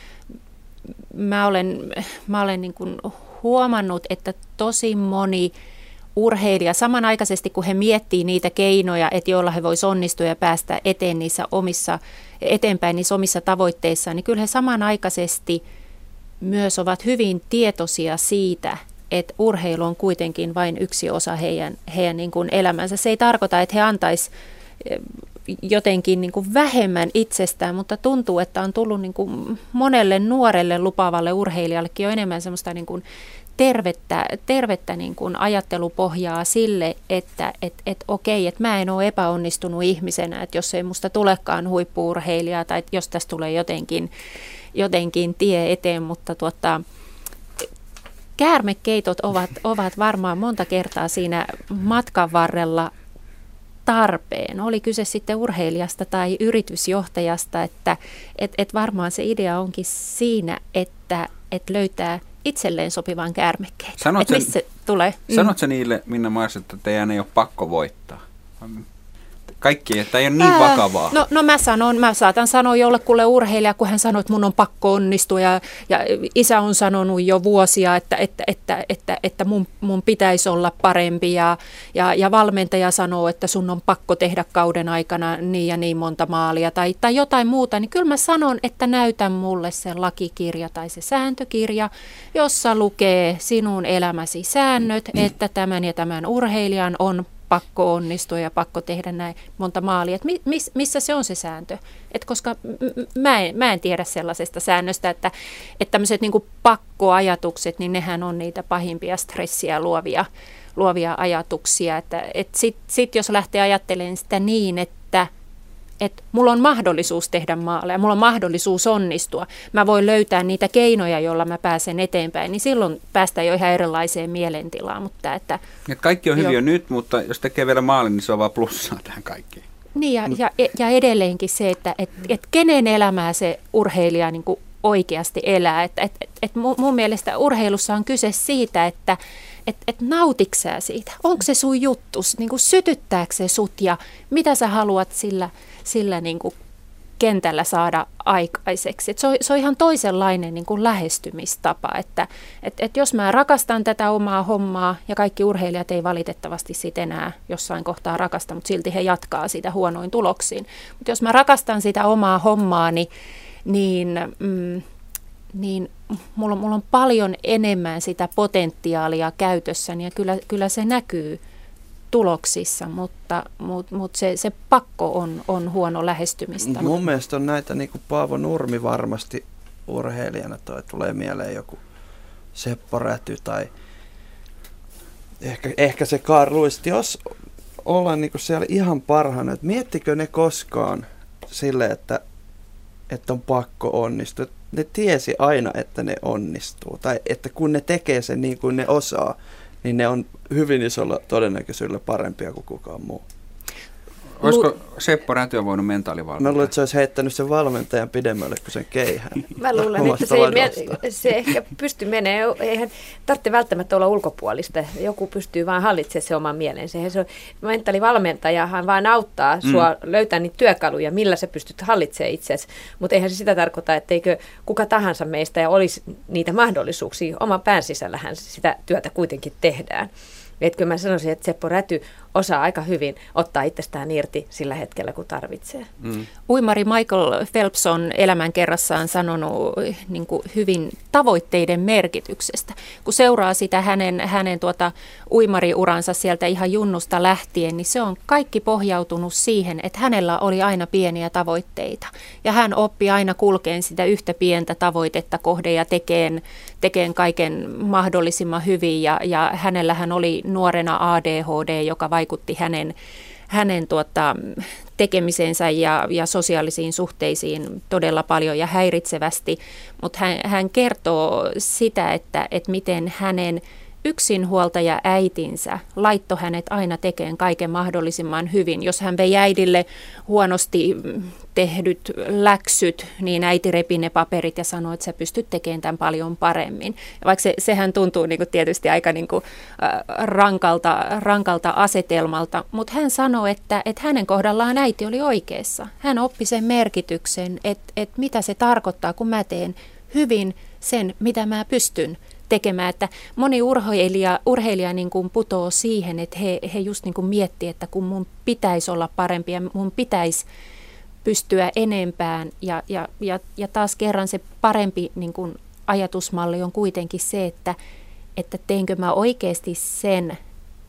mä olen, mä olen niin kuin huomannut, että tosi moni urheilija samanaikaisesti, kun he miettii niitä keinoja, että joilla he voisivat onnistua ja päästä eteen niissä omissa, eteenpäin niissä omissa tavoitteissaan, niin kyllä he samanaikaisesti myös ovat hyvin tietoisia siitä, että urheilu on kuitenkin vain yksi osa heidän, heidän niin kuin elämänsä. Se ei tarkoita, että he antaisi jotenkin niin kuin vähemmän itsestään, mutta tuntuu, että on tullut niin kuin monelle nuorelle lupaavalle urheilijallekin jo enemmän semmoista niin kuin tervettä, tervettä niin kuin ajattelupohjaa sille, että et, et okei, että mä en ole epäonnistunut ihmisenä, että jos ei musta tulekaan huippu-urheilijaa tai jos tästä tulee jotenkin, jotenkin tie eteen, mutta tuota, käärmekeitot ovat, ovat varmaan monta kertaa siinä matkan varrella tarpeen. Oli kyse sitten urheilijasta tai yritysjohtajasta, että et, et varmaan se idea onkin siinä, että et löytää itselleen sopivan käärmekkeitä. Sanot että missä tulee? Sanot sä niille, Minna Mars, että teidän ei ole pakko voittaa? Kaikki, että ei ole niin vakavaa. No, no mä sanon, mä saatan sanoa jollekulle urheilija, kun hän sanoo, että mun on pakko onnistua ja, ja isä on sanonut jo vuosia, että, että, että, että, että mun, mun pitäisi olla parempi ja, ja, ja valmentaja sanoo, että sun on pakko tehdä kauden aikana niin ja niin monta maalia tai, tai jotain muuta, niin kyllä mä sanon, että näytä mulle se lakikirja tai se sääntökirja, jossa lukee sinun elämäsi säännöt, että tämän ja tämän urheilijan on pakko onnistua ja pakko tehdä näin monta maalia. Et miss, missä se on se sääntö? Et koska mä en, mä en tiedä sellaisesta säännöstä, että, että tämmöiset niinku pakkoajatukset, niin nehän on niitä pahimpia stressiä luovia, luovia ajatuksia. Että et sit, sit jos lähtee ajattelemaan sitä niin, että että mulla on mahdollisuus tehdä maaleja, mulla on mahdollisuus onnistua, mä voin löytää niitä keinoja, joilla mä pääsen eteenpäin, niin silloin päästään jo ihan erilaiseen mielentilaan. Mutta että, et kaikki on hyviä jo nyt, mutta jos tekee vielä maalin, niin se on vaan plussaa tähän kaikkeen. Niin ja, ja, ja edelleenkin se, että et, et kenen elämää se urheilija niin kuin oikeasti elää. Et, et, et, et mun mielestä urheilussa on kyse siitä, että et, et nautiksää siitä. Onko se sun juttus, niin kuin sytyttääkö se sut ja mitä sä haluat sillä, sillä niin kuin kentällä saada aikaiseksi. Et se, on, se on ihan toisenlainen niin kuin lähestymistapa, että et, et jos mä rakastan tätä omaa hommaa ja kaikki urheilijat ei valitettavasti sit enää jossain kohtaa rakasta, mutta silti he jatkaa sitä huonoin tuloksiin. Mutta jos mä rakastan sitä omaa hommaani, niin, mm, niin mulla, mulla on paljon enemmän sitä potentiaalia käytössäni ja kyllä, kyllä se näkyy tuloksissa, mutta, mutta, mutta se, se pakko on, on huono lähestymistä. Mun mielestä on näitä, niin kuin Paavo Nurmi varmasti urheilijana, toi tulee mieleen joku Seppo Räty tai ehkä, ehkä se Carl Lewis, jos ollaan niin kuin siellä ihan parhaana, että miettikö ne koskaan sille, että, että on pakko onnistua. Ne tiesi aina, että ne onnistuu tai että kun ne tekee sen niin kuin ne osaa, niin ne on hyvin isolla todennäköisyydellä parempia kuin kukaan muu. Olisiko Seppo Räty voinut mentaalivalmentaja? Mä luulen, että se olisi heittänyt sen valmentajan pidemmälle kuin sen keihän. Mä luulen, että se, ei, se ehkä pystyy menemään. Eihän tarvitse välttämättä olla ulkopuolista. Joku pystyy vaan hallitsemaan se oman mielensä. Se on, mentaalivalmentajahan vaan auttaa mm. sua löytää niitä työkaluja, millä sä pystyt hallitsemaan itsesi. Mutta eihän se sitä tarkoita, etteikö kuka tahansa meistä ja olisi niitä mahdollisuuksia. Oman pään sisällähän sitä työtä kuitenkin tehdään. Et kyllä mä sanoisin, että Seppo Räty osaa aika hyvin ottaa itsestään irti sillä hetkellä, kun tarvitsee. Mm. Uimari Michael Phelps on elämänkerrassaan sanonut niin kuin hyvin tavoitteiden merkityksestä. Kun seuraa sitä hänen, hänen tuota uimariuransa sieltä ihan junnusta lähtien, niin se on kaikki pohjautunut siihen, että hänellä oli aina pieniä tavoitteita. Ja hän oppi aina kulkeen sitä yhtä pientä tavoitetta kohden ja tekeen, tekeen kaiken mahdollisimman hyvin. Ja, ja hänellähän oli nuorena A D H D, joka vaikutti hänen, hänen tuota, tekemisensä ja, ja sosiaalisiin suhteisiin todella paljon ja häiritsevästi. Mutta hän, hän kertoo sitä, että, että miten hänen yksinhuoltaja äitinsä laittoi hänet aina tekemään kaiken mahdollisimman hyvin. Jos hän vei äidille huonosti tehdyt läksyt, niin äiti repi ne paperit ja sanoi, että sä pystyt tekemään tämän paljon paremmin. Ja vaikka se, sehän tuntuu niin kuin tietysti aika niin kuin, äh, rankalta, rankalta asetelmalta, mutta hän sanoi, että, että hänen kohdallaan äiti oli oikeassa. Hän oppi sen merkityksen, että, että mitä se tarkoittaa, kun mä teen hyvin sen, mitä mä pystyn tekemään, että moni urheilija, urheilija niin kuin putoo siihen, että he, he just niin kuin miettii, että kun mun pitäisi olla parempi ja mun pitäisi pystyä enempään ja, ja, ja, ja taas kerran se parempi niin kuin ajatusmalli on kuitenkin se, että, että teenkö mä oikeasti sen,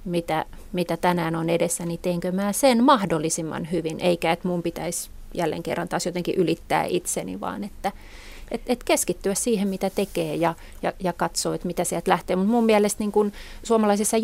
mitä, mitä tänään on edessä, niin teinkö mä sen mahdollisimman hyvin, eikä että mun pitäisi jälleen kerran taas jotenkin ylittää itseni, vaan että et, et keskittyä siihen, mitä tekee ja, ja, ja katsoo, että mitä sieltä lähtee. Mutta mun mielestä niin kun suomalaisessa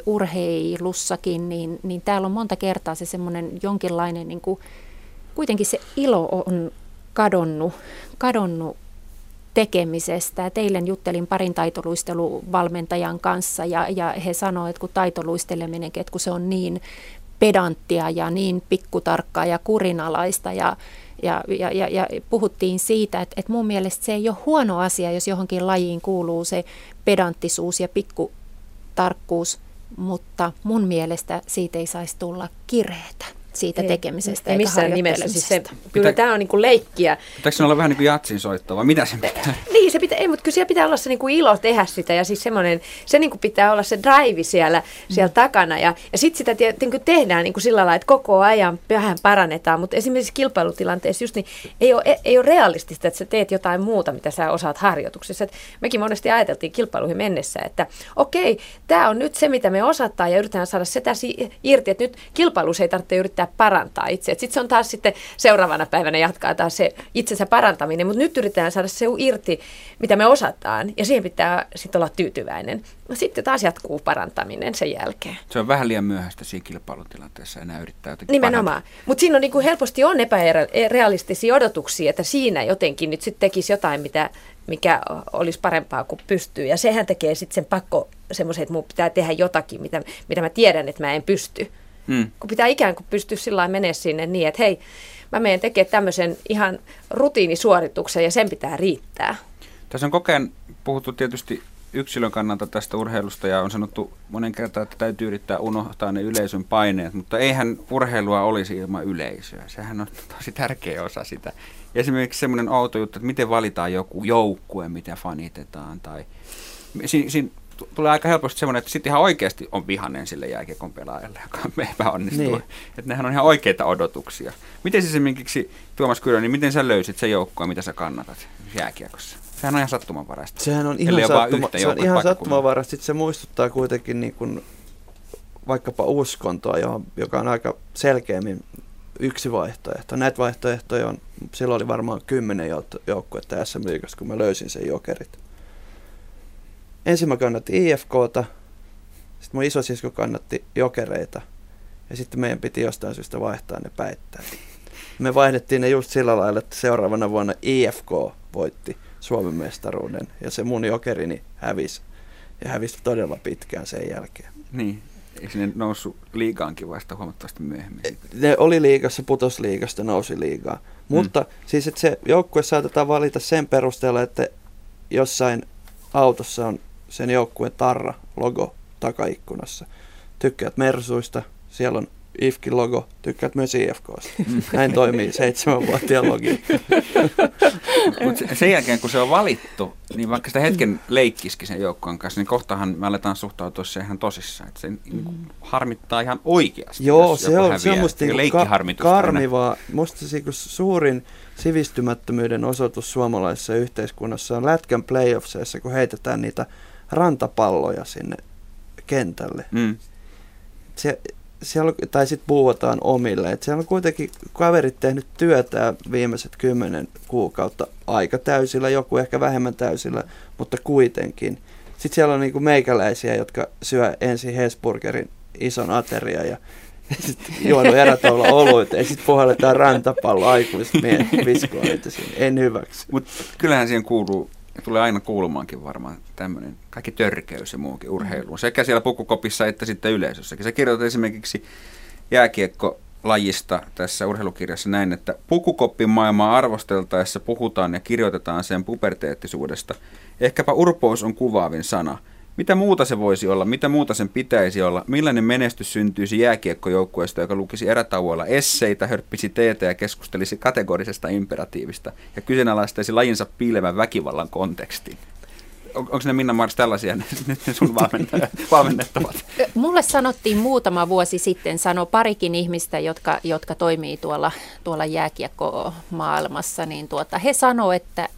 junioriurheilussakin, niin, niin täällä on monta kertaa se semmoinen jonkinlainen, niin kun, kuitenkin se ilo on kadonnut, kadonnut tekemisestä. Eilen juttelin parin taitoluisteluvalmentajan kanssa ja, ja he sanoivat, että kun taitoluisteleminen, että kun se on niin pedanttia ja niin pikkutarkkaa ja kurinalaista ja, ja, ja, ja, ja puhuttiin siitä, että, että mun mielestä se ei ole huono asia, jos johonkin lajiin kuuluu se pedanttisuus ja pikkutarkkuus, mutta mun mielestä siitä ei saisi tulla kireetä. Siitä ei, tekemisestä ei missään nimessä. Siis se, kyllä tämä on niin kuin leikkiä. Pitääkö se olla vähän niin kuin jatsin soittoa vai mitä se pitää? Niin, se pitää, ei, mutta kyllä siellä pitää olla se niin kuin ilo tehdä sitä ja siis semmoinen, se niin kuin pitää olla se drive siellä, siellä mm. takana ja, ja sitten sitä niin kuin tehdään niin kuin sillä lailla, että koko ajan vähän parannetaan, mutta esimerkiksi kilpailutilanteessa just niin ei ole, ei ole realistista, että sä teet jotain muuta, mitä sä osaat harjoituksessa. Et mekin monesti ajateltiin kilpailuihin mennessä, että okei, tämä on nyt se, mitä me osataan ja yritetään saada sitä irti, että nyt kilpailuissa ei tarvitse yrittää parantaa itse. Sitten se on taas sitten seuraavana päivänä jatkaa taas se itsensä parantaminen, mutta nyt yritetään saada se irti, mitä me osataan, ja siihen pitää sitten olla tyytyväinen. Sitten taas jatkuu parantaminen sen jälkeen. Se on vähän liian myöhäistä siinä kilpailutilanteessa enää yrittää jotenkin nimenomaan. Mutta siinä on niin kuin helposti on epärealistisia odotuksia, että siinä jotenkin nyt sitten tekisi jotain, mitä, mikä olisi parempaa kuin pystyy. Ja sehän tekee sitten sen pakko semmoisen, että mun pitää tehdä jotakin, mitä, mitä mä tiedän, että mä en pysty. Hmm. Kun pitää ikään kuin pystyä sillä lailla menemään sinne niin, että hei, mä menen tekemään tämmöisen ihan rutiinisuorituksen ja sen pitää riittää. Tässä on kokeen puhuttu tietysti yksilön kannalta tästä urheilusta ja on sanottu monen kertaan, että täytyy yrittää unohtaa ne yleisön paineet, mutta eihän urheilua olisi ilman yleisöä. Sehän on tosi tärkeä osa sitä. Ja esimerkiksi semmoinen outo juttu, että miten valitaan joku joukkue, mitä fanitetaan tai siinä, siinä tulee aika helposti semmoinen, että sitten ihan oikeasti on vihainen sille jääkiekon pelaajalle, joka epäonnistuu. Niin. Että nehän on ihan oikeita odotuksia. Miten siis esimerkiksi, Tuomas Kyrö, niin miten sä löysit se joukkue, mitä sä kannatat jääkiekossa? Sehän on ihan sattumanvaraista. Sehän on ihan, sattuma, se on ihan sattumanvaraista. Sitten se muistuttaa kuitenkin niin kuin vaikkapa uskontoa, joka on aika selkeämmin yksi vaihtoehto. Näitä vaihtoehtoja on, silloin oli varmaan kymmenen joukkuetta S M-liigassa, kun mä löysin sen Jokerit. Ensin mä kannattin I F K:ta, sitten mun isosisko kannatti Jokereita, ja sitten meidän piti jostain syystä vaihtaa ne päittäin. Me vaihdettiin ne just sillä lailla, että seuraavana vuonna I F K voitti Suomen mestaruuden, ja se mun Jokerini hävisi, ja hävisi todella pitkään sen jälkeen. Niin, eikö ne noussut liigaankin vasta huomattavasti myöhemmin? Ne oli liigassa, putos liigasta, nousi liigaan. Hmm. Mutta siis, että se joukkue saatetaan valita sen perusteella, että jossain autossa on sen joukkueen tarra, logo takaikkunassa. Tykkäät Mersuista, siellä on I F K:n logo, tykkäät myös I F K:sta. Näin toimii seitsemänvuotiaan logiikka. Mutta sen jälkeen, kun se on valittu, niin vaikka sitä hetken leikkisikin sen joukkueen kanssa, niin kohtahan me aletaan suhtautua se ihan tosissaan. Että se niin harmittaa ihan oikeasti. Joo, se on, se on musta niin ka- karmivaa. Musta se suurin sivistymättömyyden osoitus suomalaisessa yhteiskunnassa on lätkän playoffseissa, kun heitetään niitä rantapalloja sinne kentälle. Mm. Se, siellä, tai sitten buuataan omille. Et siellä on kuitenkin kaverit tehnyt työtä viimeiset kymmenen kuukautta aika täysillä, joku ehkä vähemmän täysillä, mutta kuitenkin. Sitten siellä on niinku meikäläisiä, jotka syö ensin Hesburgerin ison ateria ja sitten juonut erätoilla oluita ja sitten puhalletaan rantapallo aikuiset miehet viskoa niitä sinne. En hyväksy. Mutta kyllähän siihen kuuluu, tulee aina kuulumaankin varmaan tämmöinen kaikki törkeys ja muukin urheiluun. Sekä siellä pukukopissa että sitten yleisössäkin. Sä kirjoitat esimerkiksi jääkiekkolajista tässä urheilukirjassa näin, että pukukoppin maailmaa arvosteltaessa puhutaan ja kirjoitetaan sen puberteettisuudesta. Ehkäpä urpous on kuvaavin sana. Mitä muuta se voisi olla? Mitä muuta sen pitäisi olla? Millainen menestys syntyisi jääkiekkojoukkueesta, joka lukisi erätauolla esseitä, hörppisi teetä ja keskustelisi kategorisesta imperatiivista ja kyseenalaistaisi lajinsa piilevän väkivallan kontekstiin? On, onko ne Minna Mars tällaisia nyt ne sun valmennettavat? Mulle sanottiin muutama vuosi sitten, sanoi parikin ihmistä, jotka, jotka toimii tuolla, tuolla jääkiekkomaailmassa, niin tuota, he sanoo, että, että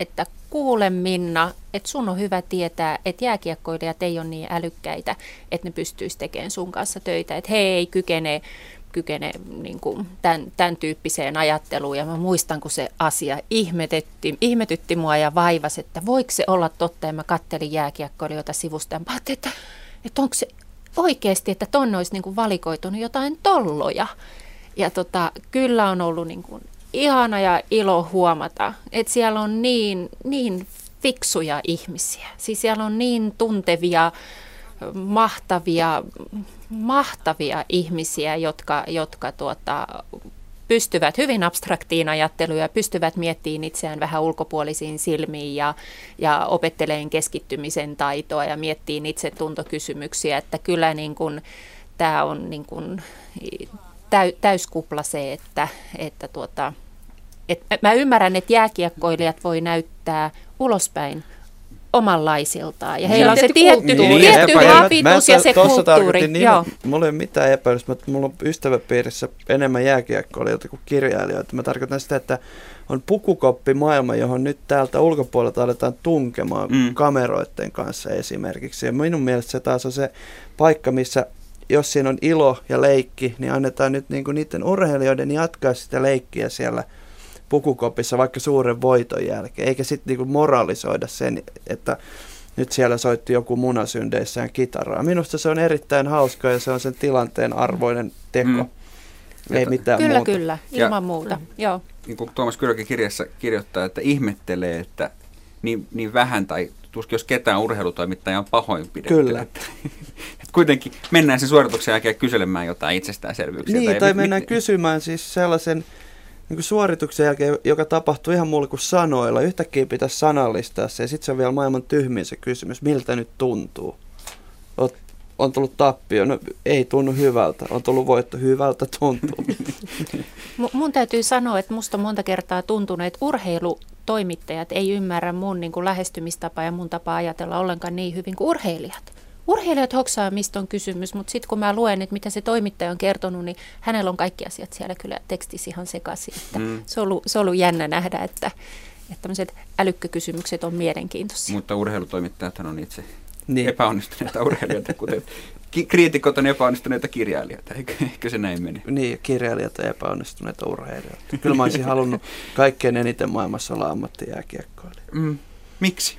kuule Minna, että sun on hyvä tietää, että jääkiekkoilijat ei ole niin älykkäitä, että ne pystyisi tekemään sun kanssa töitä, että he ei kykene, kykene niin kuin tämän, tämän tyyppiseen ajatteluun. Ja mä muistan, kun se asia ihmetytti, ihmetytti mua ja vaivasi, että voiko se olla totta, ja mä kattelin jääkiekkoilijoita sivusta ja päätin, että, että onko se oikeasti, että tonne olisi niin kuin valikoitunut jotain tolloja. Ja tota, kyllä on ollut niin kuin ihana ja ilo huomata, että siellä on niin, niin fiksuja ihmisiä. Siis siellä on niin tuntevia, mahtavia, mahtavia ihmisiä, jotka, jotka tuota, pystyvät hyvin abstraktiin ajatteluun ja pystyvät miettimään itseään vähän ulkopuolisiin silmiin ja, ja opetteleen keskittymisen taitoa ja miettimään itse tuntokysymyksiä. Että kyllä niin kuin, tämä on niin kuin täy, täyskupla se, että, että tuota, et mä ymmärrän, että jääkiekkoilijat voi näyttää ulospäin omanlaisiltaan. Ja heillä on se tietty, niin, tietty habitus ja se kulttuuri. Niin, mulla ei ole mitään epäilystä, mutta mulla on ystäväpiirissä enemmän jääkiekkoilijoita kuin kirjailijoita. Mä tarkoitan sitä, että on pukukoppimaailma, johon nyt täältä ulkopuolelta aletaan tunkemaan mm. kameroiden kanssa esimerkiksi. Ja minun mielestä se taas on se paikka, missä jos siinä on ilo ja leikki, niin annetaan nyt niinku niiden urheilijoiden jatkaa sitä leikkiä siellä pukukopissa vaikka suuren voiton jälkeen, eikä sitten niinku moralisoida sen, että nyt siellä soitti joku munasyndeissään kitaraa. Minusta se on erittäin hauska ja se on sen tilanteen arvoinen teko. Mm. Ei mitään kyllä, muuta. Kyllä, kyllä, ilman muuta. Mm. Joo. Niin kuin Tuomas Kyrökin kirjassa kirjoittaa, että ihmettelee, että niin, niin vähän tai tuskin jos ketään urheilutoimittaja on pahoinpidetty. Kyllä. Että, että kuitenkin mennään sen suorituksen jälkeen kyselemään jotain itsestäänselvyyksiä. Niin, tai, tai mit, mennään mit, kysymään siis sellaisen niin kuin suorituksen jälkeen, joka tapahtuu ihan muulla kuin sanoilla. Yhtäkkiä pitäisi sanallistaa se, ja sitten se on vielä maailman tyhmin se kysymys, miltä nyt tuntuu. Oot, on tullut tappio, no ei tunnu hyvältä, on tullut voitto, hyvältä tuntuu. Mun täytyy sanoa, että musta on monta kertaa tuntunut, että urheilutoimittajat ei ymmärrä mun niin kuin lähestymistapaa ja mun tapaa ajatella ollenkaan niin hyvin kuin urheilijat. Urheilijat hoksaa, mistä on kysymys, mutta sitten kun mä luen, että mitä se toimittaja on kertonut, niin hänellä on kaikki asiat siellä kyllä tekstissä ihan sekaisin. Mm. Se, on ollut, se on ollut jännä nähdä, että, että tämmöiset älykkökysymykset on mielenkiintoisia. Mutta urheilutoimittajathan on itse niin epäonnistuneita urheilijoita, kuten ki- kriitikot on epäonnistuneita kirjailijoita. Eikö, eikö se näin meni? Niin, kirjailijat on epäonnistuneita urheilijoita. Kyllä mä olisin halunnut kaikkein eniten maailmassa olla ammattijääkiekkoilija. Mm. Miksi?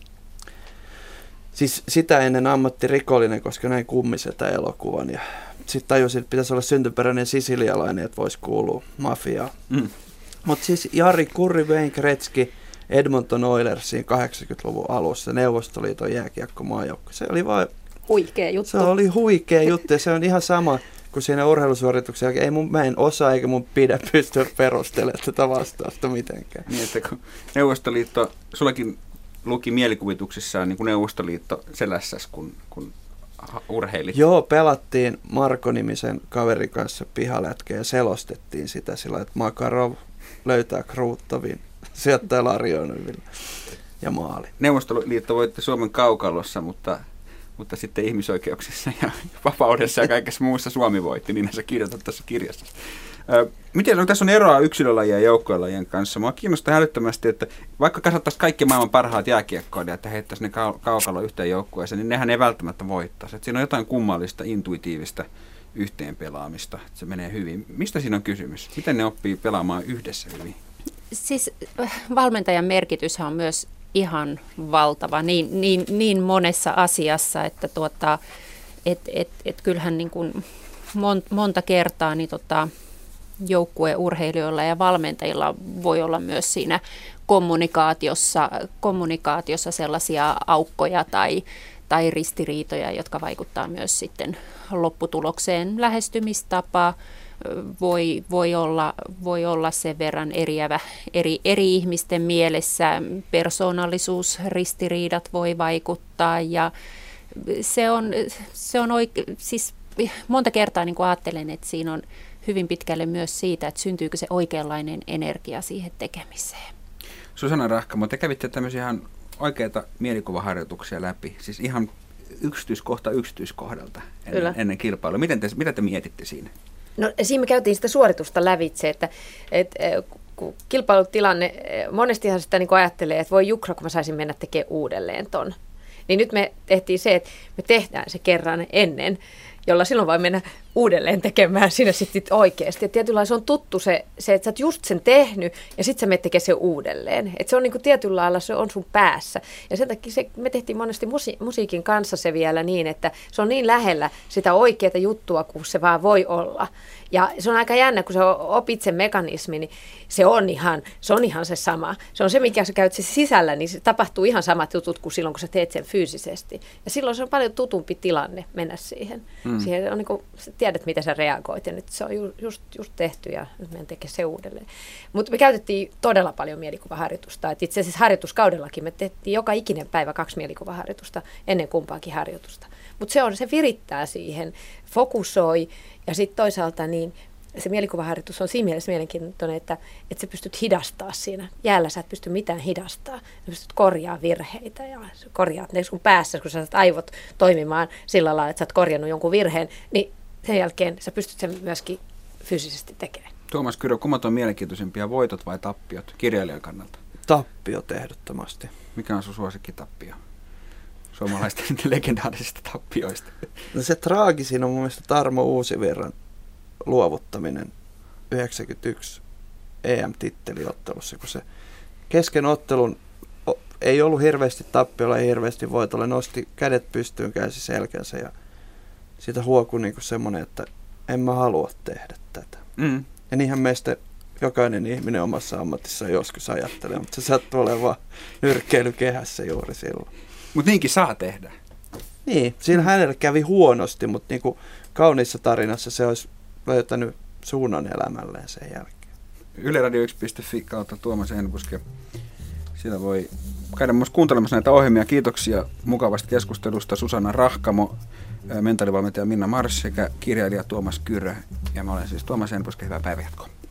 Siis sitä ennen ammattirikollinen, koska näin kummiselta elokuvan. Ja sitten tajusin, että pitäisi olla syntyperäinen sisilialainen, että voisi kuulua mafiaan. Mm. Mutta siis Jari Kurri, Wayne Gretzky, Edmonton Oilersiin kahdeksankymmentäluvun alussa, Neuvostoliiton jääkiekko-maajoukko. Se oli vaan huikea juttu. Se oli huikea juttu ja se on ihan sama kuin siinä urheilusuorituksen jälkeen. Ei mun, mä en osaa eikä mun pidä pystyä perustelemaan tätä vastausta mitenkään. Niin, että kun Neuvostoliitto, sullakin luki mielikuvituksissaan niin kuin Neuvostoliitto selässäs, kun, kun urheilit. Joo, pelattiin Marko-nimisen kaverin kanssa pihalätkä ja selostettiin sitä sillä, että Makarov löytää Kruuttovin, syöttää Larionoville ja maali. Neuvostoliitto voitti Suomen kaukalossa, mutta, mutta sitten ihmisoikeuksissa ja vapaudessa ja kaikessa muussa Suomi voitti, niin sä kirjoitat tässä kirjassa. Miten no, tässä on eroa yksilölajien ja joukkuelajien kanssa? Mua kiinnostaa älyttömästi, että vaikka kasattaisiin kaikki maailman parhaat jääkiekkoilijat että heittäisiin ne kau- kaukalo yhteen joukkueeseen, niin nehän ei välttämättä voittaisi. Että siinä on jotain kummallista, intuitiivista yhteenpelaamista, että se menee hyvin. Mistä siinä on kysymys? Miten ne oppii pelaamaan yhdessä hyvin? Siis valmentajan merkitys on myös ihan valtava niin, niin, niin monessa asiassa, että tuota, et, et, et kyllähän niin kuin monta kertaa niin tota, joukkueurheilijoilla ja valmentajilla voi olla myös siinä kommunikaatiossa, kommunikaatiossa sellaisia aukkoja tai, tai ristiriitoja, jotka vaikuttaa myös sitten lopputulokseen. Lähestymistapa voi, voi, olla, voi olla sen verran eriävä eri, eri ihmisten mielessä, persoonallisuusristiriidat voi vaikuttaa ja se on, se on oike, siis monta kertaa niin kuin ajattelen, että siinä on hyvin pitkälle myös siitä, että syntyykö se oikeanlainen energia siihen tekemiseen. Susanna Rahkamo, te kävitte tämmöisiä ihan oikeita mielikuvaharjoituksia läpi, siis ihan yksityiskohta yksityiskohdalta ennen, ennen kilpailua. Miten te, mitä te mietitte siinä? No siinä me käytiin sitä suoritusta lävitse, että, että kun kilpailutilanne, monestihan sitä niin kuin ajattelee, että voi jukra, kun mä saisin mennä tekemään uudelleen ton. Niin nyt me tehtiin se, että me tehdään se kerran ennen, jolla silloin voi mennä uudelleen tekemään sinne sitten oikeasti. Ja tietyllä lailla se on tuttu se, se, että sä oot just sen tehnyt ja sitten sä menet tekemään sen uudelleen. Että se on niin kuin tietyllä lailla, se on sun päässä. Ja sen takia se, me tehtiin monesti musi, musiikin kanssa se vielä niin, että se on niin lähellä sitä oikeaa juttua, kuin se vaan voi olla. Ja se on aika jännä, kun sä opit sen mekanismi, niin se on ihan se, on ihan se sama. Se on se, mikä sä käyt sen sisällä, niin se tapahtuu ihan samat jutut kuin silloin, kun sä teet sen fyysisesti. Ja silloin se on paljon tutumpi tilanne mennä siihen. Mm. Siihen on niin kuin, sä tiedät, miten sä reagoit, ja nyt se on ju, just, just tehty, ja nyt meidän tekee se uudelleen. Mutta me käytettiin todella paljon mielikuvaharjoitusta. Et itse asiassa harjoituskaudellakin me tehtiin joka ikinen päivä kaksi mielikuvaharjoitusta ennen kumpaakin harjoitusta. Mutta se on, se virittää siihen, fokusoi, ja sitten toisaalta niin se mielikuvaharjoitus on siinä mielessä mielenkiintoinen, että, että sä pystyt hidastaa siinä. Jäällä sä et pysty mitään hidastaa. Sä pystyt korjaamaan virheitä ja korjaat ne sun päässä, kun sä saat aivot toimimaan sillä lailla, että sä oot korjannut jonkun virheen, niin sen jälkeen sä pystyt sen myöskin fyysisesti tekemään. Tuomas Kyrö, kummat on mielenkiintoisempia, voitot vai tappiot kirjailijan kannalta? Tappiot ehdottomasti. Mikä on sun suosikkitappio suomalaisten legendaarisista tappioista? No se traagisin on mun mielestä Tarmo Uusivirran luovuttaminen yhdeksänkymmentäyksi E M-titteliottelussa, kun se kesken ottelun ei ollut hirveästi tappiolla, ei hirveästi voitolla, nosti kädet pystyyn, käänsi selkänsä ja siitä huokui niin kuin semmoinen, että en mä halua tehdä tätä. Mm. Ja niinhän meistä jokainen ihminen omassa ammatissaan joskus ajattelee, mutta se sattuu olemaan nyrkkeilykehässä juuri silloin. Mutta niinkin saa tehdä. Niin, siinä mm. hänelle kävi huonosti, mutta niin kuin kauniissa tarinassa se olisi löytänyt suunnan elämälleen sen jälkeen. Yle Radio yksi piste fi kautta Tuomas Enbuske. Siellä voi käydä myös kuuntelemassa näitä ohjelmia. Kiitoksia mukavasta keskustelusta Susanna Rahkamo, mentaalivalmentaja Minna Mars sekä kirjailija Tuomas Kyrö. Ja mä olen siis Tuomas Enbuske. Hyvää päivänjatkoa.